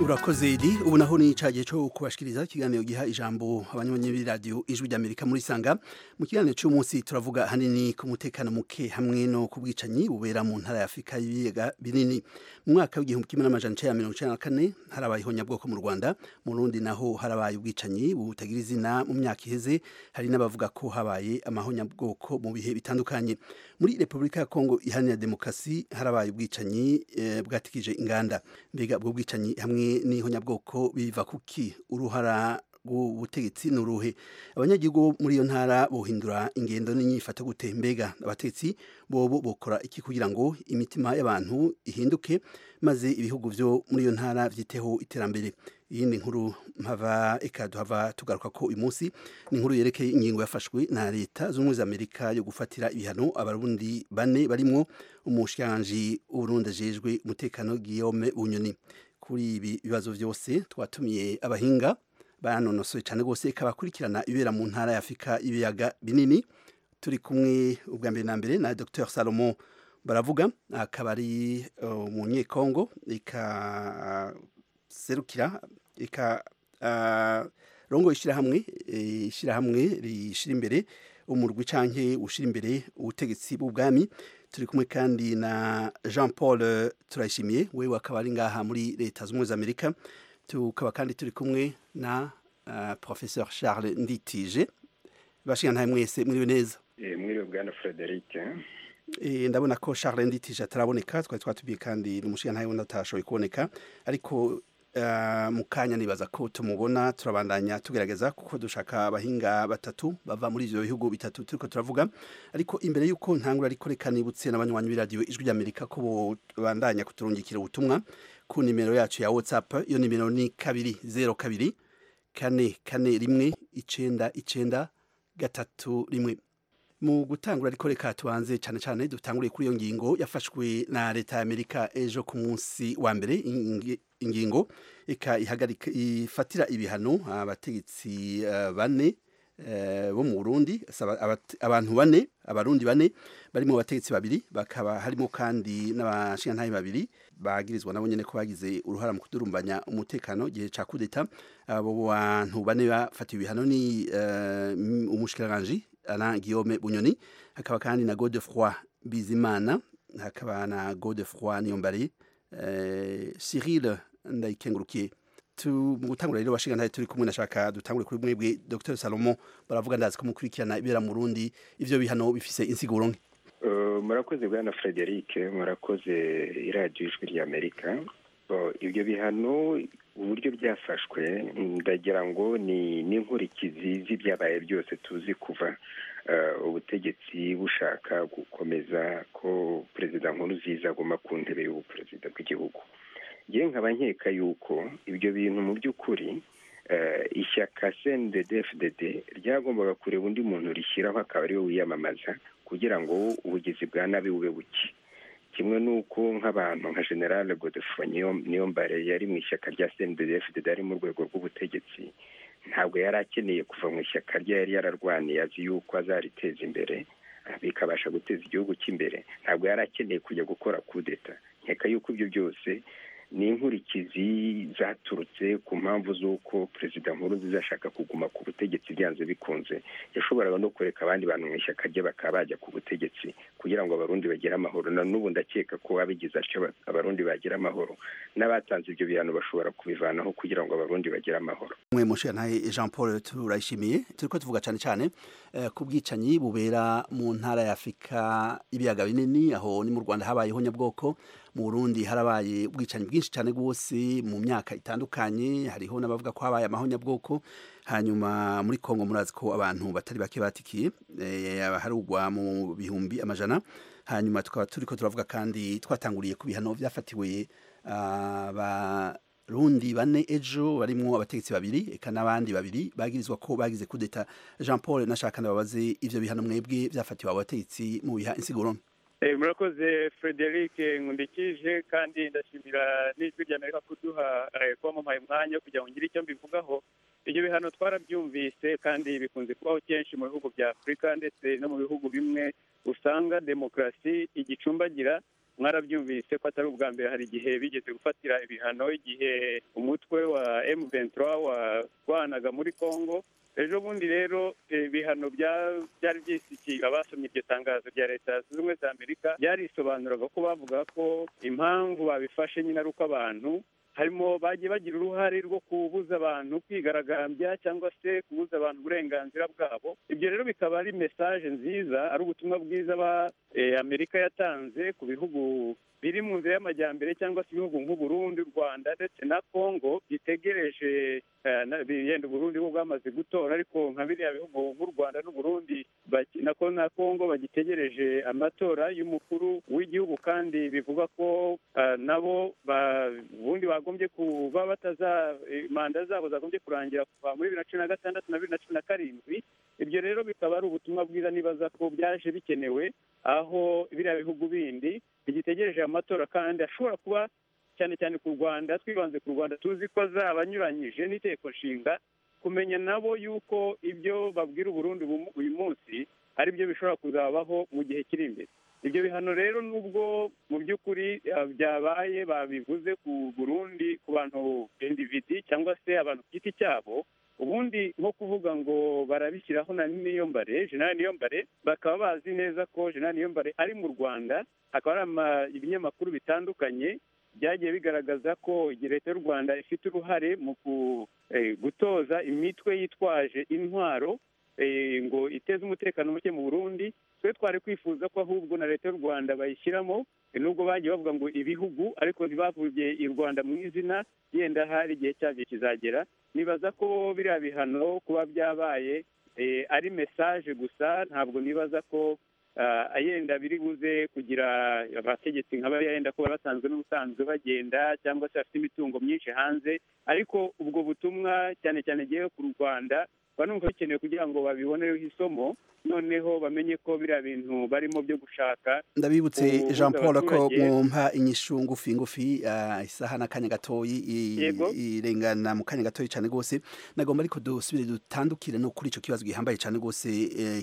Speaker 4: urakoze edi ubu naho ni icagiye cyo kubashikiriza ikiganiro giha ijambo abanywanyi b'iradiyo ijwi ry'Amerika muri Sanga mu kiganiro cy'umunsi turavuga hanini ku mutekano muke hamwe no ku bwicanyi bubera mu ntara ya Afurika y'ibiyaga binini mu mwaka w'igihumbi kimwe n'amajana icenda mirongo icenda na kane harabaye ihonyabwoko mu Rwanda mu Burundi naho harabaye ubwicanyi butagira izina mu myaka iheze hari n'abavuga ko habaye amahonyabwoko mu bihe bitandukanye muri Repubulika ya Kongo iharanira demokarasi harabaye ubwicanyi bwatikije inganda mbega ubwo bwicanyi hamwe n'ihonyabwoko biva kuki uruhara rw'ubutegetsi n'uruhe abanyagihugu muri iyo ntara bohindura ingendo n'inyifato gute mbega abategetsi bobo bokora iki kugira ngo imitima y'abantu ihinduke maze ibihugu byo muri iyo ntara vyiteho iterambere iyindi nkuru duhava tugaruka ko uyu munsi ni inkuru yerekeye ingingo yafashwe na leta z'ubumwe za Amerika yo gufatira ibihano abarundi bane barimwo umushikiranganji w'Uburundi ajejwe umutekano Guillaume Bunyoni kuri ibi bibazo byose twatumiye abahinga banonosoye cyane gose kabakurikirana ibera mu ntara ya Afurika ibiyaga binini turi kumwe ubwa mbere na mbere na Dr Salomon Baravuga akaba ari umunyekongo serukira rongo ishirahamwe rishira imbere umurwi canke ushira imbere ubutegetsi bw'ubwami turi kumwe kandi na Jean Paul Turayishimiye wewe akaba ari ngaha muri leta z'umwe za Amerika tukaba kandi turi kumwe na Professeur Charles Nditije bashinga ntaye mwese muri neza
Speaker 7: muri bwana Frederic
Speaker 4: ndabona ko Charles Nditije ataraboneka twatubiye kandi n'umushinga ntaye unatashoboye kuboneka ariko mukanya nibaza ko tumubona turabandanya tugerageza kuko dushaka abahinga batatu bava muri ivyo bihugu bitatu turiko turavuga ariko imbere yuko ntangura ariko reka nibutse n'abanywanyi b'iradiyo ijwi ry'Amerika ko bandanya kuturungikira ubutumwa ku nimero yacu ya WhatsApp iyo nimero ni 202 441 993 mu gutangura ariko reka tubanze cyane dutanguriye kuri iyo ngingo yafashwe na leta ya Amerika ejo ku munsi wa mbere ingingo ihagarika ifatira ibihano abategetsi bane bo mu Burundi abantu bane abarundi bane barimo abategetsi babiri bakaba harimo kandi n'abashingantahe babiri bagirizwa nabo nyene ko bagize uruhara mu kudurumbanya umutekano gihe ca kudeta abo bantu bane bafatiwe ibihano ni umushikiranganje Alain Guillaume Bunyoni hakaba kandi na Godefroid Bizimana hakaba na Godefroid Niyombare Cyril Ndayikengurukiye mu gutangura rero bashinga turi kumwe nashaka dutangure kuri mwebwe Dr Salomon Baravuga ndazi ko mukurikirana ibera mu Burundi ivyo bihano bifise insiguro nke
Speaker 7: murakoze bwana Frederic murakoze iradiyo ijwi ry'Amerika ibyo bihano uburyo byafashwe ndagira ngo ni inkurikizi z'ibyabaye byose tuzi kuva ubutegetsi bushaka gukomeza ko perezida Nkurunziza aguma ku ntebe y'ubuperezida bw'igihugu ngiye nkaba nkeka yuko ibyo bintu mu by'ukuri ishyaka CNDD-FDD ryagombaga kureba undi muntu rishyiraho akaba ariwe wiyamamaza kugira ngo ubugizi bwa nabi bube buke kimwe nuko nk'abantu nka General Godefroid Niyombare yari mu ishyaka rya CNDD-FDD ari mu rwego rw'ubutegetsi ntabwo yari akeneye kuva mu ishyaka rye yari yararwaniye azi yuko azariteza imbere bikabasha guteza igihugu cy'imbere ntabwo yari akeneye kujya gukora kudeta nkeka yuko ibyo byose ni inkurikizi zaturutse ku mpamvu z'uko perezida Nkurunziza ashaka kuguma ku butegetsi byanze bikunze yashoboraga no kureka abandi bantu mu ishyaka rye bakaba bajya ku butegetsi kugira ngo abarundi bagire amahoro na n'ubu ndakeka ko abigize atyo abarundi bagira amahoro n'abatanze ibyo bihano bashobora kubivanaho kugira ngo abarundi bagire amahoro
Speaker 4: mwe mushirantahe Jean Paul Turayishimiye turiko tuvuga cyane ku bwicanyi bubera mu ntara ya Afurika ibiyaga binini aho ni mu Rwanda habaye ihonyabwoko mu Burundi harabaye ubwicanyi bwinshi cyane gose mu myaka itandukanye hariho n'abavuga ko habaye amahonyabwoko hanyuma muri Kongo murazi ko abantu batari bake batikiye harugwa mu bihumbi amajana hanyuma tukaba turiko turavuga kandi twatanguriye ku bihano byafatiwe Rundi bane ejo barimwo abategetsi babiri eka n'abandi babiri bagirizwa ko bagize kudeta Jean Paul nashaka nababaze ivyo bihano mwebwe byafatiwe abategetsi mu biha insiguro
Speaker 8: murakoze Frederic Nkundikije kandi ndashimira n'ijwi ry'Amerika kuduha kuba mumpaye umwanya kugira ngo ngire icyo mbivugaho ibyo bihano twarabyumvise kandi bikunze kubaho kenshi mu bihugu bya Afurika ndetse no mu bihugu bimwe usanga demokarasi igicumbagira. Mwarabyumvise ko atari ubwa mbere, hari igihe bigeze gufatira ibihano igihe umutwe wa M23 warwanaga muri Congo. Ejo bundi rero ibihano byari byisikiye abasomye iryo tangazo rya leta zunze ubumwe za Amerika, byarisobanuraga ko bavuga ko impamvu babifashe nyine ari uko abantu harimo bagiye bagira uruhare rwo kubuza abantu kwigaragambya cyangwa se kubuza abantu uburenganzira bwabo. Ibyo rero bikaba ari message nziza, ari ubutumwa bwiza Amerika yatanze ku bihugu biri mu nzira y'amajyambere cyangwa se ibihugu nk'u Burundi, u Rwanda ndetse na Congo bitegereje yenda Burundi bwo bwamaze gutora, ariko nka biriya bihugu nk'u Rwanda n'u Burundi na Congo bagitegereje amatora y'umukuru w'igihugu, kandi bivuga ko nabo ubundi bagombye kuba manda zabo zagombye kurangira kuva muri 2016 na 2017. Ibyo rero bikaba ari ubutumwa bwiza, nibaza ko byaje bikenewe aho biriya bihugu bindi bigitegereje amatora, kandi ashobora kuba cyane cyane ku Rwanda. Twibanze ku Rwanda, tuzi ko azaba anyuranyije n'iteko nshinga, kumenya nabo yuko ibyo babwira Burundi uyu munsi ari byo bishobora kuzabaho mu gihe kiri imbere. Ibyo bihano rero nubwo mu by'ukuri byabaye babivuze ku Burundi, ku bantu individi cyangwa se abantu ku giti cyabo, ubundi nko kuvuga ngo barabishyiraho na Niyombare, General Niyombare, bakaba bazi neza ko General Niyombare ari mu Rwanda. Hakaba hari ibinyamakuru bitandukanye byagiye bigaragaza ko leta y'u Rwanda ifite uruhare mu gutoza imitwe yitwaje intwaro ngo iteze umutekano muke mu Burundi. Twe twari kwifuza ko ahubwo na leta y'u Rwanda bayishyiramo, nubwo bagiye bavuga ngo ibihugu, ariko ntibavuge i Rwanda mu izina. Yenda hari igihe cyabyo kizagera. Nibaza ko biriya bihano kuba byabaye ari message gusa, ntabwo nibaza ko yenda biri buze kugira abategetsi nk'abariya yenda ko basanzwe n'ubusanzwe bagenda cyangwa se bafite imitungo myinshi hanze, ariko ubwo butumwa cyane cyane giye ku Rwanda banumva bikenewe kugira ngo babibonereho isomo, noneho bamenye ko biriya bintu barimo byo gushaka.
Speaker 4: Ndabibutse Jean Paul ko mumpa inyishu ngufi isaha n'akanya gatoyi irengana mu kanya gatoyi cyane gose. Nagomba ariko dusubire dutandukire no kuri ico kibazo gihambaye cyane gose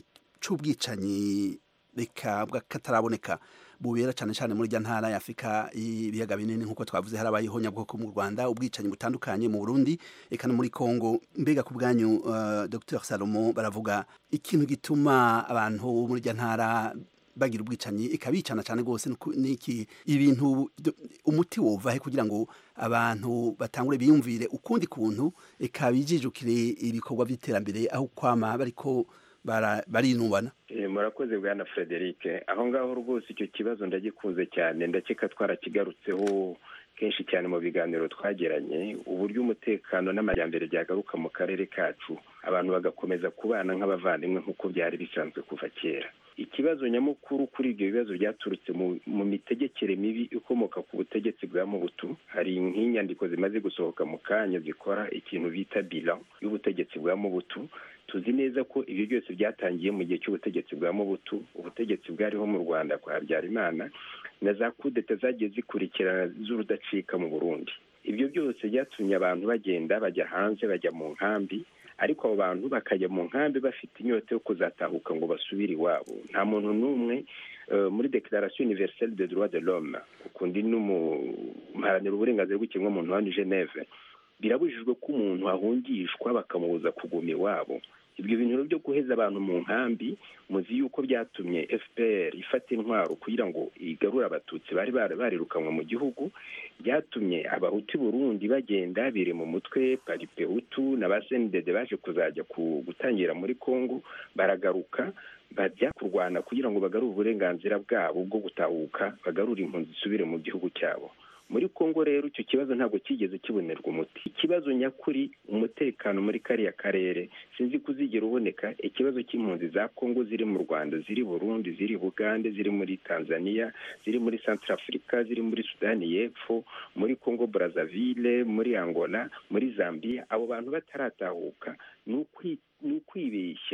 Speaker 4: c'ubwicanyi reka bw'akataraboneka bubera cyane cyane muri ntara ya Afrika ibiyaga binini, nk'uko twavuze harabayeho nyabwoko mu Rwanda, ubwicanyi butandukanye mu Burundi eka no muri Congo. Mbega ku bwanyu Dr Salomo, baravuga ikintu gituma abantu muri ntara bagira ubwicanyi ikabicana cyane gose niki ibintu umuti wova he kugira ngo abantu batangure biyumvire ukundi kuntu ikabijijukire ibikorwa by'iterambere aho kwama bariko barinubana?
Speaker 7: Murakoze bwana Frederic, aho ngaho rwose icyo kibazo ndagikuze cyane, ndakeka twarakigarutseho kenshi cyane mu biganiro twagiranye, uburyo umutekano n'amajyambere byagaruka mu karere kacu, abantu bagakomeza kubana nk'abavandimwe nk'uko byari bisanzwe kuva kera. Ikibazo nyamukuru kuri ibyo bibazo byaturutse mu mitegekere mibi ikomoka ku butegetsi bwa Mobutu. Hari nk'inyandiko zimaze gusohoka mu kanya zikora ikintu bita bilan y'ubutegetsi bwa Mobutu. Tuzi neza ko ibyo byose byatangiye mu gihe cy'ubutegetsi bwa Mobutu, ubutegetsi bwariho mu Rwanda kwa Habyarimana, na za kudeta zagiye zikurikirana z'urudacika mu Burundi. Ibyo byose byatumye abantu bagenda bajya hanze, bajya mu nkambi, ariko abo bantu bakajya mu nkambi bafite inyota yo kuzatahuka ngo basubire iwabo. Nta muntu n'umwe muri Declaration Universelle des Droits de l'Homme, ukundi n'umuharanira uburenganzira bw'ikiremwamuntu wa Geneve, birabujijwe ko umuntu ahungishwa bakamubuza kuguma iwabo. Ibyo bintu byo guheza abantu mu nkambi, muzi yuko byatumye FPR ifata intwaro kugira ngo igarure abatutsi bari barirukanwa mu gihugu, byatumye abahutu Burundi bagenda biri mu mutwe Paripehutu na Basendede baje kuzajya gutangira muri Congo, baragaruka bajya kurwana kugira ngo bagarure uburenganzira bwabo bwo gutahuka, bagarure impunzi zisubire mu gihugu cyabo. Muri Congo rero icyo kibazo ntabwo kigeze kibonerwa umuti. Ikibazo nyakuri umutekano muri kariya karere sinzi kuzigera uboneka. Ikibazo cy'impunzi za Congo ziri mu Rwanda, ziri Burundi, ziri Bugande, ziri muri Tanzania, ziri muri Centrafrica, ziri muri Sudani y'Epfo, muri Congo Brazzaville, muri Angola, muri Zambia, abo bantu bataratahuka ni ukwibeshya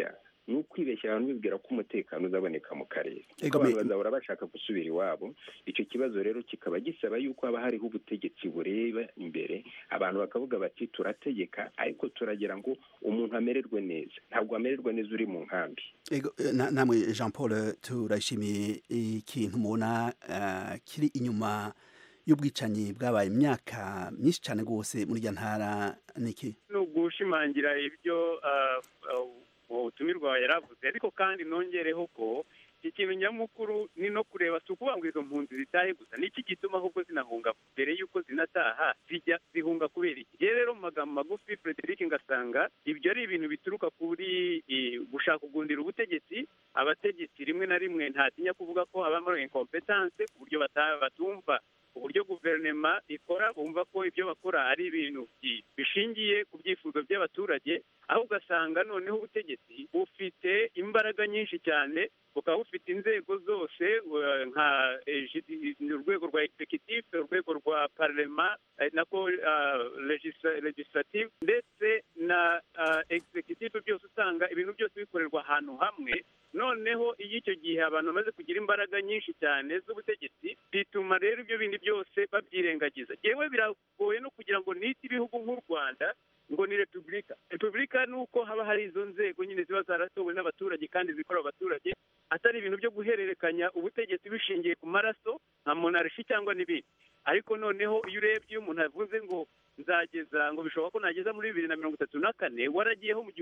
Speaker 7: ni ukwibeshya abantu bibwira ko umutekano uzaboneka mu karere abantu bazahora bashaka gusubira iwabo. Icyo kibazo rero kikaba gisaba yuko haba hariho ubutegetsi bureba imbere, abantu bakavuga bati turategeka ariko turagira ngo umuntu amererwe neza, ntabwo amererwa neza uri mu nkambi.
Speaker 4: Namwe Jean Paul turashimiye ikintu mubona kiri inyuma y'ubwicanyi bwabaye imyaka myinshi cyane rwose muri ya ntara niki?
Speaker 8: Ni ugushimangira ibyo utumirwa yaravuze, ariko kandi nongereho ko ikintu nyamukuru ni no kureba si ukuvuga ngo izo mpunzi zitahe gusa, niki gituma ahubwo zinahunga mbere y'uko zinataha zijya zihunga kubera iki? Rero mu magambo magufi Frederic ngasanga ibyo ari ibintu bituruka kuri gushaka kugundira ubutegetsi. Abategetsi rimwe na rimwe ntatinya kuvuga ko habamo incompetence ku buryo batumva uburyo guverinoma ikora, bumva ko ibyo bakora ari ibintu bishingiye ku byifuzo by'abaturage, aho ugasanga noneho ubutegetsi bufite imbaraga nyinshi cyane, bukaba bufite inzego zose nka urwego rwa executive, urwego rwa parlement nako legislative ndetse na executive, byose usanga ibintu byose bikorerwa ahantu hamwe. Noneho iyo icyo gihe abantu bamaze kugira imbaraga nyinshi cyane z'ubutegetsi, bituma rero ibyo bindi byose babyirengagiza. Yewe biragoye no kugira ngo nite ibihugu nk'u Rwanda ngo ni repubulika ni uko haba hari izo nzego nyine ziba zaratowe n'abaturage kandi zikora abaturage, atari ibintu byo guhererekanya ubutegetsi bishingiye ku maraso nka monarshi cyangwa n'ibindi. Ariko noneho iyo urebye umuntu avuze ngo nzageza ngo bishoboka ko nageza muri 2034 waragiyeho mu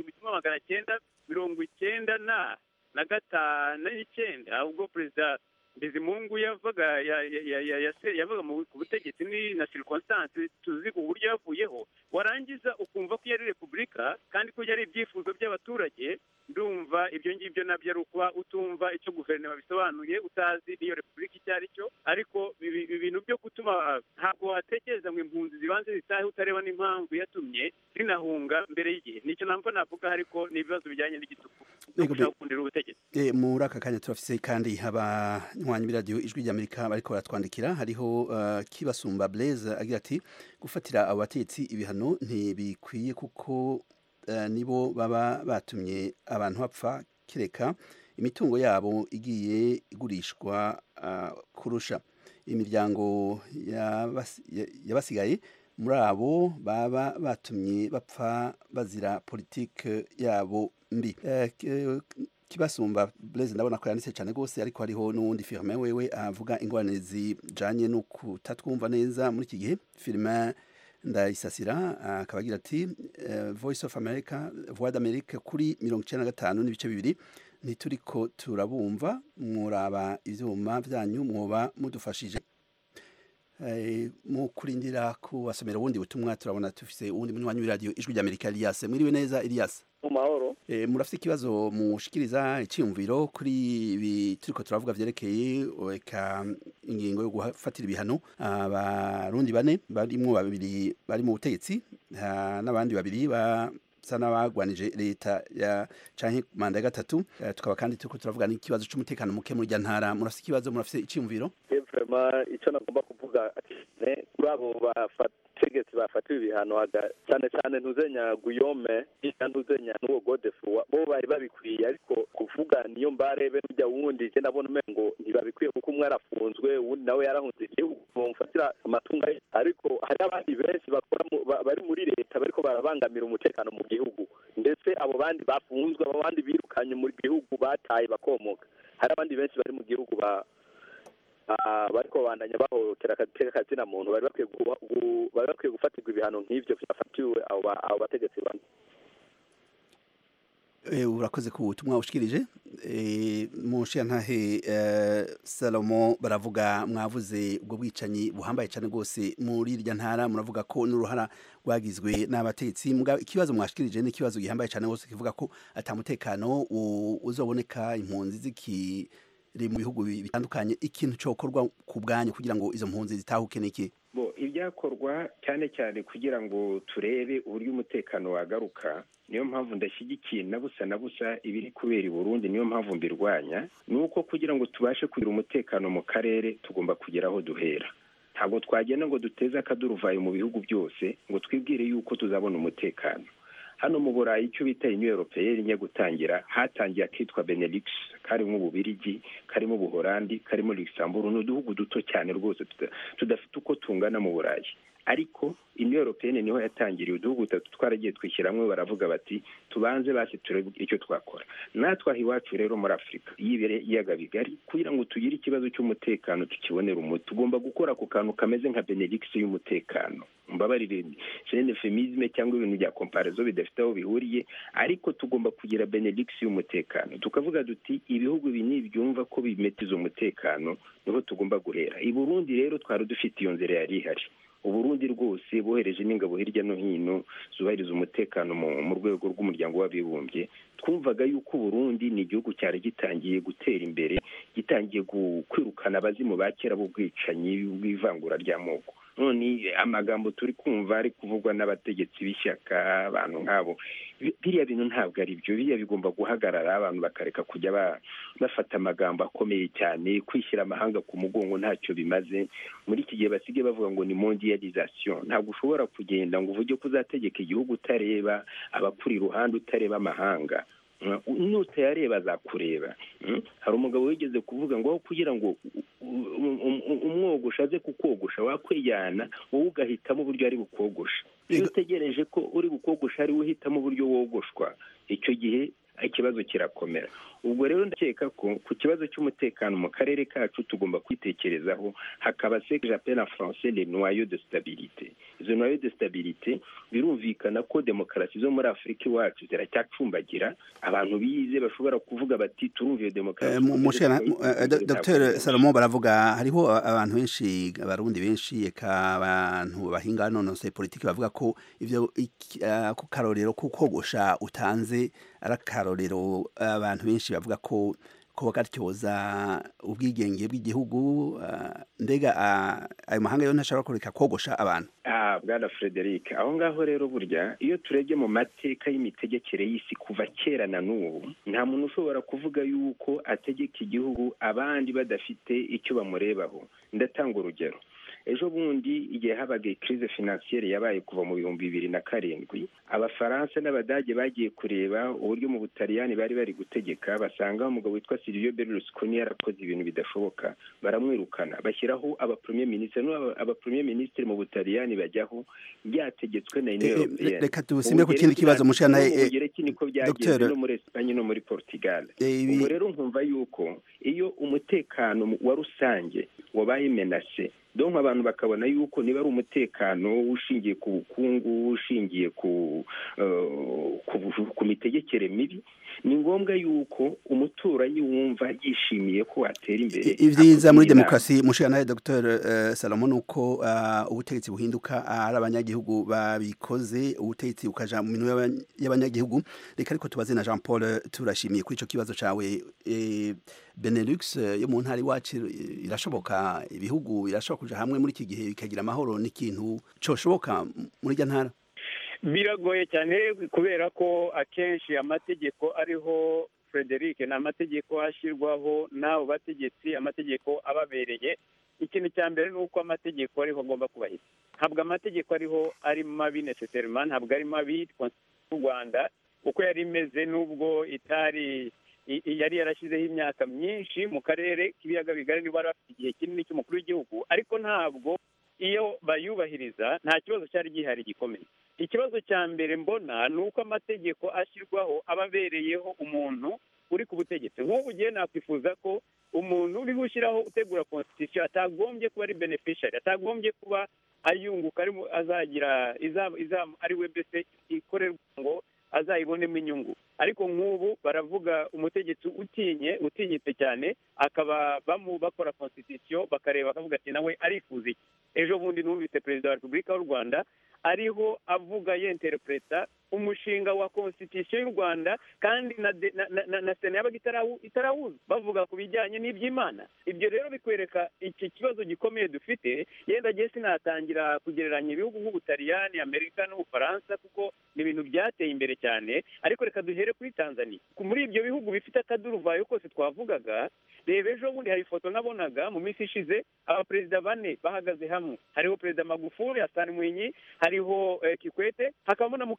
Speaker 8: 1995 ahubwo perezida Bizimungu yavuga mu butegetsi ni na circonstance tuzi uburyo yavuyeho, warangiza ukumva ko yari repubulika kandi ko yari ibyifuzo by'abaturage. Ndumva ibyo ngibyo nabyo ari ukuba utumva icyo guverinoma bisobanuye, utazi niyo repubulika icyo ari cyo. Ariko ibintu byo gutuma ntabwo watekereza ngo impunzi zibanze zitahe utareba n'impamvu yatumye zinahunga mbere y'igihe. Nicyo namva navuga, ariko ni ibibazo bijyanye n'igitugu no gushaka gukundira ubutegetsi.
Speaker 4: Muri aka kanya turafise kandi abanywanyi b'iradiyo Ijwi ry'Amerika bariko baratwandikira. Hariho Kibasumba Blaise agira ati gufatira abo batetsi ibihano ntibikwiye kuko nibo baba batumye abantu bapfa, kireka imitungo yabo igiye igurishwa kurusha imiryango yabasigaye muri abo baba batumye bapfa bazira politike yabo mbi. Kibasumba Blaise ndabona ko yanditse cyane rwose, ariko hariho n'uwundi Firmin wewe avuga ingorane zijanye no kutatwumva neza muri iki gihe. Firmin Ndayisasira akaba agira ati Voice of America, Voix d'Amerique kuri 95.2 ntituriko turabumva, mwuraba ivyuma vyanyu mwoba mudufashije. Mu kurindira kubasomera ubundi butumwa turabona tufise uwundi munywanyi w'iradiyo Ijwi ry'Amerika, Elias. Mwiriwe neza Elias?
Speaker 6: Mahoro.
Speaker 4: Murafite ikibazo mushikiriza icyumviro kuri ibi turiko turavuga vyerekeye eka ingingo yo gufatira ibihano abarundi bane barimwo babiri bari mu butegetsi n'abandi babiri basa n'abagwanije leta ya canke manda ya gatatu. Tukaba kandi turiko turavuga n'ikibazo c'umutekano muke muri ntara. Murafite ikibazo, murafite icyumviro?
Speaker 6: Vraiment icyo nagomba kuvuga kuri abo bategetsi bafatiwe ibihano cyane cyane ntuzenya Guillaume ntuzenya n'uwo Godefroid, bo bari babikwiye, ariko kuvuga niyo mbarebe n'ujya wundi je ndabona umengo ntibabikwiye kuko umwe arafunzwe uwundi nawe yarahunze igihugu bamufatira amatunga ye. Ariko hari abandi benshi bakora bari muri leta bariko barabangamira umutekano mu gihugu, ndetse abo bandi bafunzwe, abo bandi birukanye mu gihugu bataye bakomoka. Hari abandi benshi bari mu gihugu bariko bandanya bahohotera akazina muntu, bari bakwiye gufatirwa ibihano nk'ivyo byafatiwe abo bategetsi bane.
Speaker 4: Urakoze ku butumwa ushikirije. Mushiyantahe Salomo baravuga, mwavuze ubwo bwicanyi buhambaye cyane rwose muri irya ntara, muravuga ko n'uruhara rwagizwe n'abatetsi. Ikibazo mwashikirije ni ikibazo gihambaye cyane rwose kivuga ko atamutekano uzoboneka, impunzi ziki mu bihugu bitandukanye. Ikintu cyokorwa ku bwanyu kugira ngo izo mpunzi zitahuke niki?
Speaker 7: Ibyakorwa cyane cyane kugira ngo turebe uburyo umutekano wagaruka, niyo mpamvu ndashyigikiye na busa ibiri kubera i Burundi, niyo mpamvu mbirwanya. Nuko kugira ngo tubashe kugira umutekano mu karere tugomba kugera aho duhera. Ntabwo twagenda ngo duteze akaduruvayo mu bihugu byose ngo twibwire yuko tuzabona umutekano. hano mu Burayi icyo bita Union Européenne nye gutangira hatangiye akitwa Benelux karimo Ububirigi karimo Ubuholandi karimo Luxembourg n'uduhugu duto cyane rwose tudafite uko tungana mu Burayi ariko Union Européenne niho yatangiriye uduhugu twaragiye twishyiramo baravuga bati tubanze basi turebe icyo twakora natwe aho iwacu rero muri Afurika yibere iyaga bigari kugira ngo tugire ikibazo cy'umutekano tukibonera umuti tugomba gukora ku kantu kameze nka Benelux y'umutekano mbabarire euphemisme cyangwa ibintu bya comparaison bidafite aho bihuriye ariko tugomba kugira Benelux y'umutekano tukavuga duti ibihugu bini byumva ko bimetiza umutekano niho tugomba guhera i Burundi rero twari dufite iyo nzira yari ihari Uburundi rwose bohereje n'ingabo hirya no hino zubahiriza umutekano mu rwego rw'umuryango w'abibumbye twumvaga yuko Burundi ni igihugu cyari gitangiye gutera imbere gitangiye kwirukana abazimu bakera b'ubwicanyi bw'ivangura ry'amoko none amagambo turi kumva ari kuvugwa n'abategetsi b'ishyaka abantu nk'abo biriya bintu ntabwo ari byo biriya bigomba guhagarara abantu bakareka kujya bafata amagambo akomeye cyane kwishyira amahanga ku mugongo ntacyo bimaze muri iki gihe basige bavuga ngo ni mondialisation ntabwo ushobora kugenda ngo uvuge ko uzategeka igihugu utareba abakuri iruhande utareba amahanga nutayareba azakureba hari umugabo wigeze kuvuga ngo kugira ngo umwogosha aze kukogosha wakwijyana wowe ugahitamo uburyo ari bukogosha iyo utegereje ko uri bukogosha ari uhitamo uburyo wogoshwa icyo gihe ikibazo kirakomera ubwo rero ndakeka ko ku kibazo cy'umutekano mu karere kacu tugomba kwitekerezaho hakaba ce que j'appelle en français les noyaux de stabilité izo noyaux de stabilité birumvikana ko demokarasi zo muri Afurika iwacu ziracyacumbagira abantu bize bashobora kuvuga bati turumviye demokarasi
Speaker 4: Dr Salomon baravuga hariho abantu benshi abarundi benshi eka abantu bahinga nonose politiki bavuga ko ivyo ku karorero kukogosha utanze arakarorero abantu benshi bavuga ko bagatyoza ubwigenge bw'igihugu ndega ayo mahanga yo ntashobora kureka kogosha abantu
Speaker 7: bwana Frederic aho ngaho rero burya iyo turebye mu mateka y'imitegekere y'isi kuva kera na n'ubu nta muntu ushobora kuvuga yuko ategeka igihugu abandi badafite icyo bamurebaho ndatanga urugero ejo bundi igihe habaga crise financière yabaye kuva mu 2007 abafaransa n'abadage bagiye kureba uburyo mu Butaliyani bari gutegeka basanga umugabo witwa Silvio Berlusconi yarakoze ibintu bidashoboka baramwirukana bashyiraho aba premier ministre mu Butaliyani bajyaho byategetswe na Union Européenne
Speaker 4: reka tubusime ku kindi kibazo mushana
Speaker 7: Dr no muri Espagne no muri Portugal ubwo rero nkumva yuko iyo umutekano wa rusange wabaye menacé donc abantu bakabona yuko niba ari umutekano ushingiye ku bukungu ushingiye ku mitegekere mibi ni ngombwa yuko umuturanyi wumva yishimiye ko atera imbere
Speaker 4: ivyiza muri demokrasi mushana Dr Salomon uko ubutegetsi buhinduka ari abanyagihugu babikoze ubutegetsi ukaja mu minwe y'abanyagihugu reka ariko tubaze na Jean Paul turashimiye kuri ico kibazo cawe Benelux yo mu ntari wacu irashoboka ibihugu irashoboka kuja hamwe muri iki gihe bikagira amahoro n'ikintu coshoboka muri rya ntara
Speaker 8: biragoye cyane kubera ko akenshi amategeko ariho Frederic na amategeko ashyirwaho n'abo bategetsi amategeko ababereye ikintu cya mbere ni uko amategeko ariho agomba kubahiriza ntabwo amategeko ariho ari mabi necessairement ntabwo ari mabi mu Rwanda uko yari imeze n'ubwo yari yarashyizeho imyaka myinshi mu karere k'ibiyaga bigari niba bafite igihe kinini cy'umukuru w'igihugu ariko ntabwo iyo bayubahiriza nta kibazo cyari gihari gikomeye ikibazo cya mbere mbona ni uko amategeko ashyirwaho ababereyeho umuntu uri ku butegetsi nk'ubu ugiye nakwifuza ko umuntu uri gushyiraho utegura constitution atagombye kuba ari beneficiary atagombye kuba ayunguka azagira ari we mbese ikorerwa ngo azayibonemo inyungu ariko nk'ubu baravuga umutegetsi utinyitse cyane akaba bakora constitution bakareba akavuga ati nawe arifuza iki ejo bundi numvise perezida wa Repubulika y'u Rwanda ariho avuga yenterpreta umushinga wa constitution y'u Rwanda kandi na Sena yabaga itarahuza bavuga ku bijyanye n'iby'Imana ibyo rero bikwereka iki kibazo gikomeye dufite yenda gihe sinatangira kugereranya ibihugu nk'Ubutaliyani Amerika n'Ubufaransa kuko ni ibintu byateye imbere cyane ariko reka duhere kuri Tanzania muri ibyo bihugu bifite akaduruvayo kose twavugaga reba ejo bundi hari ifoto nabonaga mu minsi ishize abaperezida bane bahagaze hamwe hariho perezida Magufuli Hassan Mwinyi hariho Kikwete hakabona Mukapa nta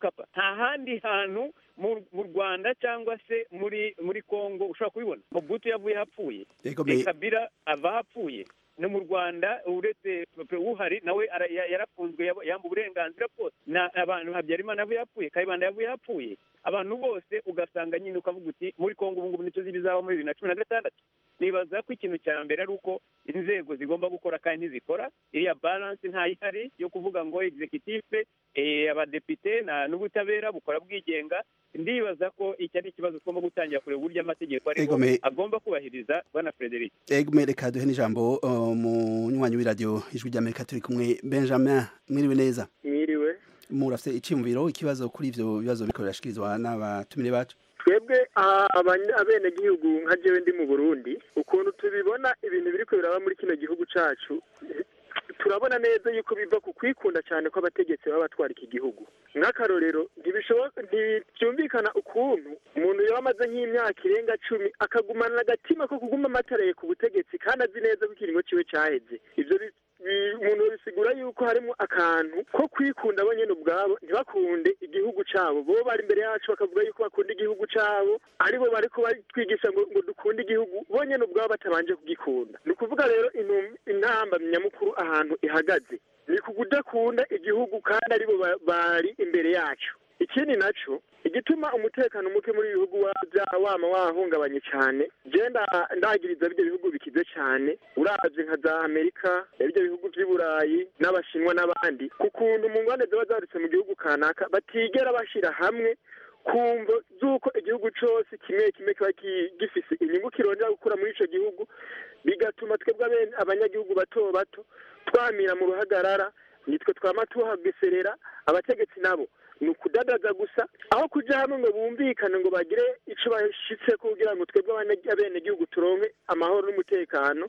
Speaker 8: nta handi hantu mu Rwanda cyangwa se muri Kongo ushobora kubibona. Mobutu yavuye hapfuye, Kabila ava hapfuye, no mu Rwanda uretse uhari nawe yarafunzwe yamba uburenganzira bwose. Abantu Habyarimana yavuye hapfuye, Kayibanda yavuye hapfuye, abantu bose ugasanga nyine ukavuga uti muri Kongo ubu ngubu nicyo bizaba muri 2016. Nibaza ko ikintu cya mbere ari uko inzego zigomba gukora kandi ntizikora, iriya balance ntayihari yo kuvuga ngo executive abadepite n'ubutabera bukora bwigenga. Ndibaza ko iki ari ikibazo tugomba gutangira kureba uburyo amategeko agomba kubahiriza. Bwana Frederic
Speaker 4: reka duhe n'ijambo mu nywanyi w'iradiyo ijwi ry'Amerika turi kumwe. Benjamin, mwiriwe neza?
Speaker 9: Mwiriwe.
Speaker 4: Murafite iciyumviro ikibazo kuri ivyo bibazo biriko birashikirizwa n'abatumire bacu?
Speaker 9: Twebwe abenegihugu nka jewe ndi mu Burundi, ukuntu tubibona ibintu biriko biraba muri kino gihugu cacu, turabona neza yuko biva ku kwikunda cyane kw'abategetsi baba batwara iki gihugu. Nk'akarorero ntibyumvikana ukuntu umuntu yaba amaze nk'imyaka irenga 10 akagumana agatima ko kuguma amataraye ku butegetsi kandi azi neza ko ikiringo ciwe caheze. Ivyo umuntu bisigura yuko harimo akantu ko kwikunda bo nyene ubwabo, ntibakunde igihugu cabo. Bo bari imbere yacu bakavuga yuko bakunda igihugu cabo, aribo bariko batwigisha ngo dukunde igihugu, bo nyene ubwabo batabanje kugikunda. Ni ukuvuga rero intamba nyamukuru ahantu ihagaze ni kudakunda igihugu kandi aribo bari imbere yacu. Ikindi naco igituma umutekano muke muri bihugu wama wahungabanye cyane, genda ndagiriza ibyo bihugu bikize cyane, uravye nka za Amerika, ibyo bihugu by'Iburayi n'Abashinwa n'abandi, kukuntu mu ngwane ziba zarutse mu gihugu kanaka batigera bashira hamwe kumva zuko igihugu cyose kimwe kiba gifise inyungu kirondera gukura muri ico gihugu, bigatuma twebwe abanyagihugu bato bato twamira mu ruhagarara, nitwe twama tuhageserera. Abategetsi nabo ni ukudadaza gusa, aho kuja hamwe ngo bumvikane ngo bagire ico bashitse kugira ngo twebwe abenegihugu turonke amahoro n'umutekano.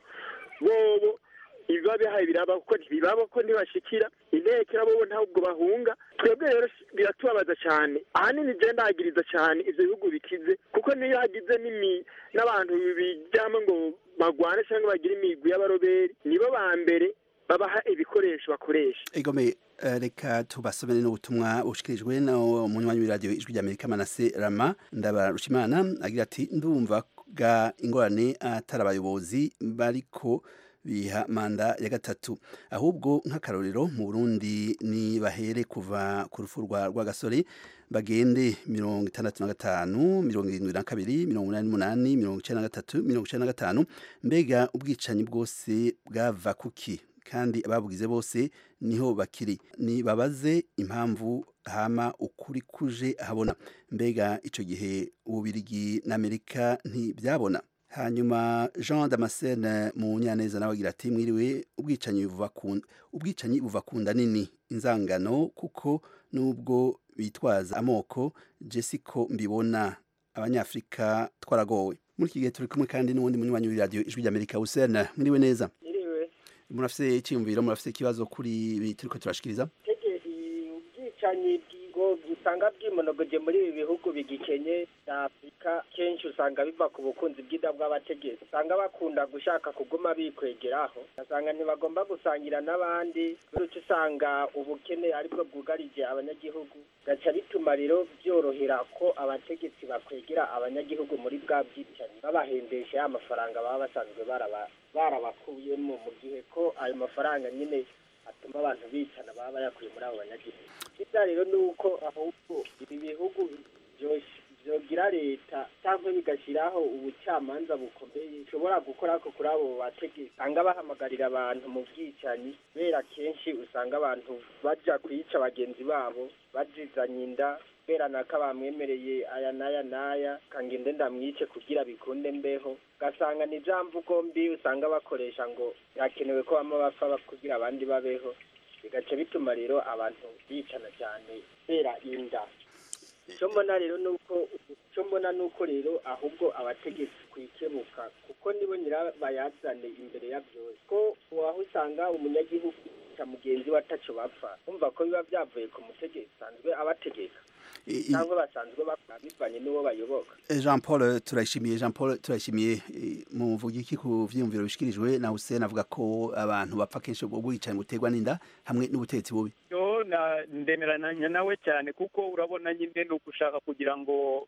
Speaker 9: Bobo ibiba bihaye biraba kuko ntibibaba ko ntibashikira intekera, bobo ntabwo bahunga. Twebwe rero biratubabaza cyane, ahanini je ndagiriza cyane ivyo bihugu bikize, kuko niyo hagize n'abantu bijyamo ngo bagwane cyangwa bagire imigwi y'abaroberi, nibo ba mbere babaha ibikoresho bakoresha.
Speaker 4: Reka tubasomere n'ubutumwa bushikirijwe no munywanyi w'iradiyo ijwi ry'Amerika Manase Rama Ndabarushimana agira ati ndumva ingorane atari abayobozi bariko biha manda ya gatatu, ahubwo nk'akarorero mu Burundi ni bahere kuva ku rufu rwa Gasore bagende 65, 72, 88, 93, 95. Mbega ubwicanyi bwose bwava kuki? Kandi ababugize bose niho bakiri, ni babaze impamvu hama ukuri kuje habona. Mbega ico gihe Ububirigi n'Amerika ntibyabona? Hanyuma Jean Damascene mu Nyaneza nawe agira ati mwiriwe, ubwicanyi buva kunda nini inzangano, kuko nubwo bitwaza amoko Jessico mbibona abanyafrika twaragowe. Muri kigihe turi kumwe kandi n'uwundi munywanyi w'iradiyo ijwi ry'Amerika Hussein, mwiriwe neza? Murafise icyumviro, murafise ikibazo kuri ibi turiko turashikiriza?
Speaker 11: Ubwicanyi usanga bwimonogoje muri ibi bihugu bigikenye na Afrika, kenshi usanga biva ku bukunzi bw'ida bw'abategetsi, usanga bakunda gushaka kuguma bikwegeraho, usanga ntibagomba gusangira n'abandi, bityo usanga ubukene aribwo bwugarije abanyagihugu, gaca bituma rero byorohera ko abategetsi bakwegera abanyagihugu muri bwa bwicanyi, babahendesha amafaranga baba basanzwe barabakuyemo, mu gihe ko ayo mafaranga nyine atuma abantu bicana baba bayakuye muri abo banyagihugu. Icyo rero ni uko ahubwo ibi bihugu byogira leta cyangwa bigashyiraho ubucamanza bukomeye ushobora gukora ko kuri abo bategetsi, usanga bahamagarira abantu mu bwicanyi, kubera kenshi usanga abantu bajya kwica bagenzi babo bazizanye inda, kubera nako bamwemereye aya n'aya kangende ndamwice kugira bikunde mbeho. Ugasanga ni za mvugo mbi usanga bakoresha ngo yakenewe ko bamwe bapfa kugira abandi babeho, bigaca bituma rero abantu bicana cyane kubera inda. Icyo mbona nuko rero ahubwo abategetsi kwikebuka, kuko nibo nyirabayazane imbere ya byose, ko aho usanga umunyagihugu mugenzi we ataco bapfa, umva ko biba byavuye ku mutegetsi sanzwe abategeka cyangwa basanzwe bakora bivanye n'uwo bayoboka.
Speaker 4: Jean Paul turayishimiye muvuga iki ku vyiyumviro bishikirijwe na Hussein avuga ko abantu bapfa kenshi ubwo bwicanyi buterwa n'inda hamwe n'ubutegetsi bubi?
Speaker 8: ndemeranya nawe cyane kuko urabona nyine ni ugushaka kugira ngo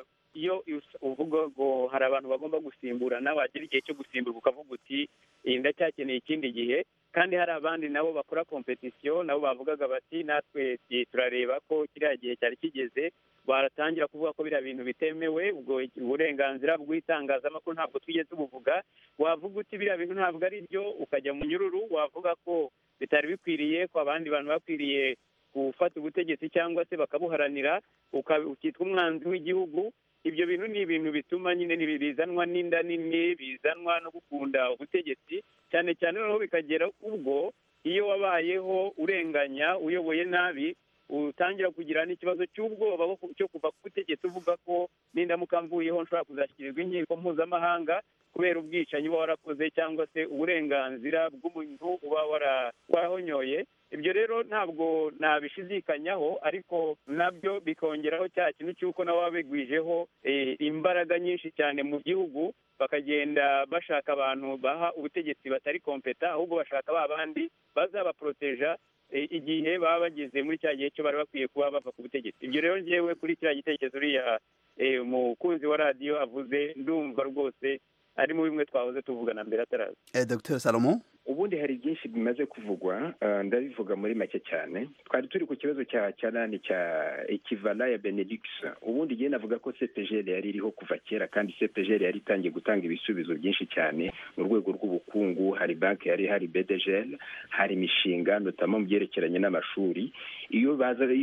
Speaker 8: iyo uvuga ngo hari abantu bagomba gusimburana wagira igihe cyo gusimburwa ukavuga uti iyi ndacyakeneye ikindi gihe kandi hari abandi nabo bakora kompetisiyo nabo bavugaga bati natwe turareba ko kiriya gihe cyari kigeze baratangira kuvuga ko biriya bintu bitemewe ubwo uburenganzira bw'itangazamakuru ntabwo twigeze tubuvuga wavuga uti biriya bintu ntabwo ari byo ukajya mu nyururu wavuga ko bitari bikwiriye ko abandi bantu bakwiriye gufata ubutegetsi cyangwa se bakabuharanira ukitwa umwanzi w'igihugu ibyo bintu ni ibintu bituma nyine bizanwa n'inda nini bizanwa no gukunda ubutegetsi cyane cyane noneho bikagera ubwo iyo wabayeho urenganya uyoboye nabi utangira kugira n'ikibazo cy'ubwoba cyo kuva ku butegetsi uvuga ko n'indamuka mvuyeho nshobora kuzashyikirizwa inkiko mpuzamahanga kubera ubwicanyi uba warakoze cyangwa se uburenganzira bw'umuntu uba warahonyoye ibyo rero ntabwo nabishidikanyaho ariko nabyo bikongeraho cya kintu cy'uko nabo babigwijeho imbaraga nyinshi cyane mu gihugu bakagenda bashaka abantu baha ubutegetsi batari kompeta ahubwo bashaka ba bandi bazabaporoteja igihe baba bageze muri cya gihe cyo bari bakwiye kuba bava ku butegetsi ibyo rero ngewe kuri kiriya gitekerezo uriya umukunzi wa radiyo avuze ndumva rwose ari mu bimwe twahoze tuvugana mbere ataraza
Speaker 4: Dr Salomon
Speaker 7: ubundi hari byinshi bimaze kuvugwa ndabivuga muri make cyane twari turi ku kibazo cya nani cya ekivala ya Benelux ubundi igihe navuga ko CPGL yari iriho kuva kera kandi CPGL yari itangiye gutanga ibisubizo byinshi cyane mu rwego rw'ubukungu hari banki yari hari BDGL hari imishinga notama mu byerekeranye n'amashuri iyo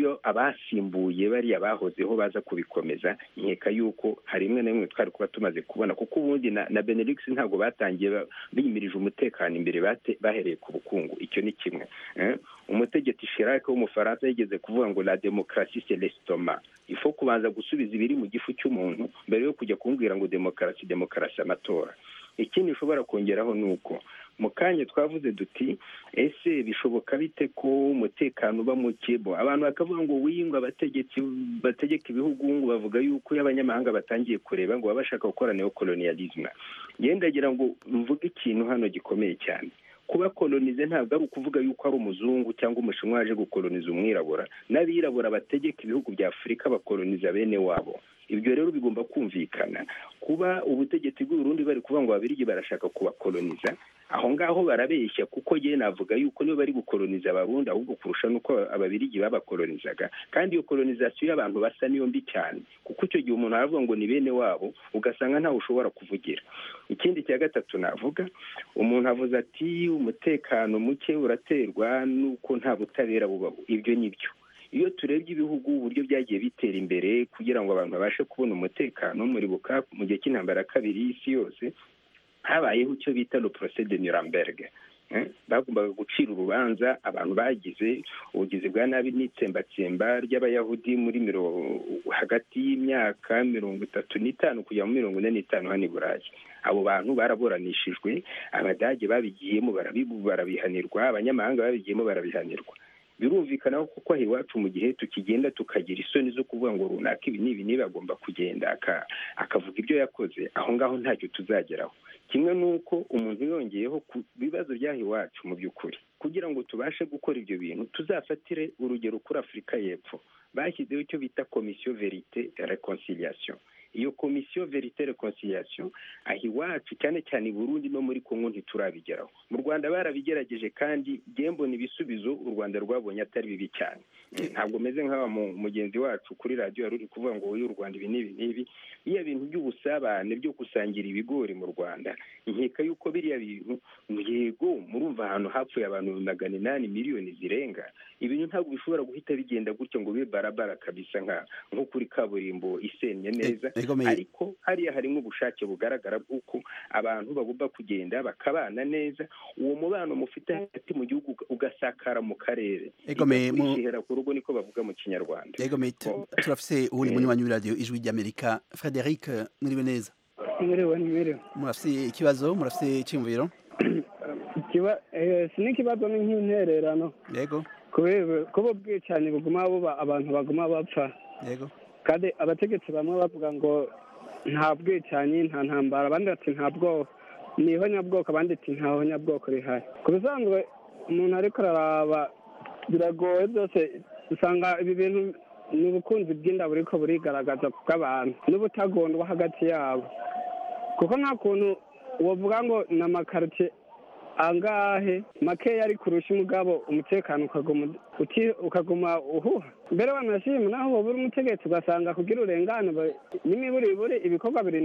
Speaker 7: abasimbuye bari abahozeho baza kubikomeza nkeka yuko hari imwe na imwe twari kuba tumaze kubona kuko ubundi na Benelux ntabwo batangiye biyimirije umutekano imbere bahereye ku bukungu icyo ni kimwe umutegetsi Chirac w'umufaransa yigeze kuvuga ngo la démocratie c'est l'estomac il faut kubanza gusubiza ibiri mu gifu cy'umuntu mbere yo kujya kumbwira ngo demokarasi amatora ikindi ushobora kongeraho nuko mu kanya twavuze duti ese bishoboka bite ko umutekano uba muke abantu bakavuga ngo wiyingwa abategetsi bategeka ibihugu ngo bavuga yuko y'abanyamahanga batangiye kureba ngo bashaka gukora neocolonialisme yendagira ngo mvuge ikintu hano gikomeye cyane kuba kolonize ntabwo ari ukuvuga yuko ari umuzungu cyangwa umushinwa waje gukoloniza umwirabura n'abirabura bategeka ibihugu bya Afurika bakoloniza bene wabo ibyo rero bigomba kumvikana kuba ubutegetsi bw'Uburundi bari kuvuga ngo ababirigi barashaka kubakoloniza aho ngaho barabeshya kuko je navuga yuko niyo bari gukoloniza abarundi ahubwo kurusha nuko ababirigi babakolonizaga kandi iyo kolonizasiyo y'abantu basa niyo mbi cyane kuko icyo gihe umuntu aravuga ngo ni bene wabo ugasanga ntawe ushobora kuvugira ikindi cya gatatu navuga umuntu avuze ati umutekano muke uraterwa nuko nta butabera bubaho ibyo nibyo iyo turebye ibihugu uburyo byagiye bitera imbere kugira ngo abantu babashe kubona umutekano muribuka mu gihe cy'intambara ya kabiri y'isi yose habayeho icyo bita le procès de Nuremberg bagombaga gucira urubanza abantu bagize ubugizi bwa nabi n'itsembatsemba ry'abayahudi muri hagati y'imyaka 35 kugera muri 45 hano i Burayi abo bantu baraburanishijwe abadage babigiyemo barabihanirwa abanyamahanga babigiyemo barabihanirwa birumvikana kuko aho iwacu mu gihe tukigenda tukagira isoni zo kuvuga ngo runaka ibi n'ibi bagomba kugenda akavuga ibyo yakoze aho ngaho ntacyo tuzageraho kimwe nuko umuntu yongeyeho ku bibazo by'aho iwacu mu by'ukuri kugira ngo tubashe gukora ibyo bintu tuzafatire urugero kuri Afurika y'Epfo bashyizeho icyo bita komisiyo verite reconciliation iyo komisiyo verite reconciliation aho iwacu cyane cyane i Burundi no muri Kongo ntiturabigeraho mu Rwanda barabigerageje kandi mbona ibisubizo u Rwanda rwabonye atari bibi cyane ntabwo meze nk'aba mugenzi wacu kuri radio yari kuvuga ngo uyu Rwanda ibi n'ibi iyo bintu by'ubusabane byo gusangira ibigori mu Rwanda nkeka yuko biriya bintu yego murumva ahantu hapfuye abantu 800 miliyoni zirenga ibintu ntabwo bishobora guhita bigenda gutyo ngo bibe barabara kabisa nko kuri kaburimbo isenye neza ariko hariya harimo ubushake bugaragara bw'uko abantu bagomba kugenda bakabana neza uwo mubano mufite hagati mu gihugu ugasakara mu karere kwihera ku rugo niko bavuga mu Kinyarwanda
Speaker 4: turafise uri munywanyi w'iradio ijwi ry'Amerika Frederic mwiriwe neza
Speaker 12: mwiriwe
Speaker 4: murafise ikibazo murafise iciyumviro
Speaker 12: n'ikibazo ni nk'intererano
Speaker 4: yego
Speaker 12: kuba ubwicanyi buguma buba abantu baguma bapfa
Speaker 4: yego
Speaker 12: kandi abategetsi bamwe bavuga ngo nta bwicanyi nta ntambara abandi bati nta bwoko niho nyabwoko abandi ati ntaho nyabwoko rihari ku bisanzwe umuntu ariko araraba biragoye byose usanga ibi bintu ni ubukunzi bw'inda buriko burigaragaza bw'abantu n'ubutagondwa hagati yabo kuko nta kuntu wovuga ngo ni amakaritiye angahe makeya ari kurusha umugabo umutekano ukaguma uhuha mbere wanashima naho wobura umutegetsi ugasanga kugira urengane n'imiburiburi ibikorwa biri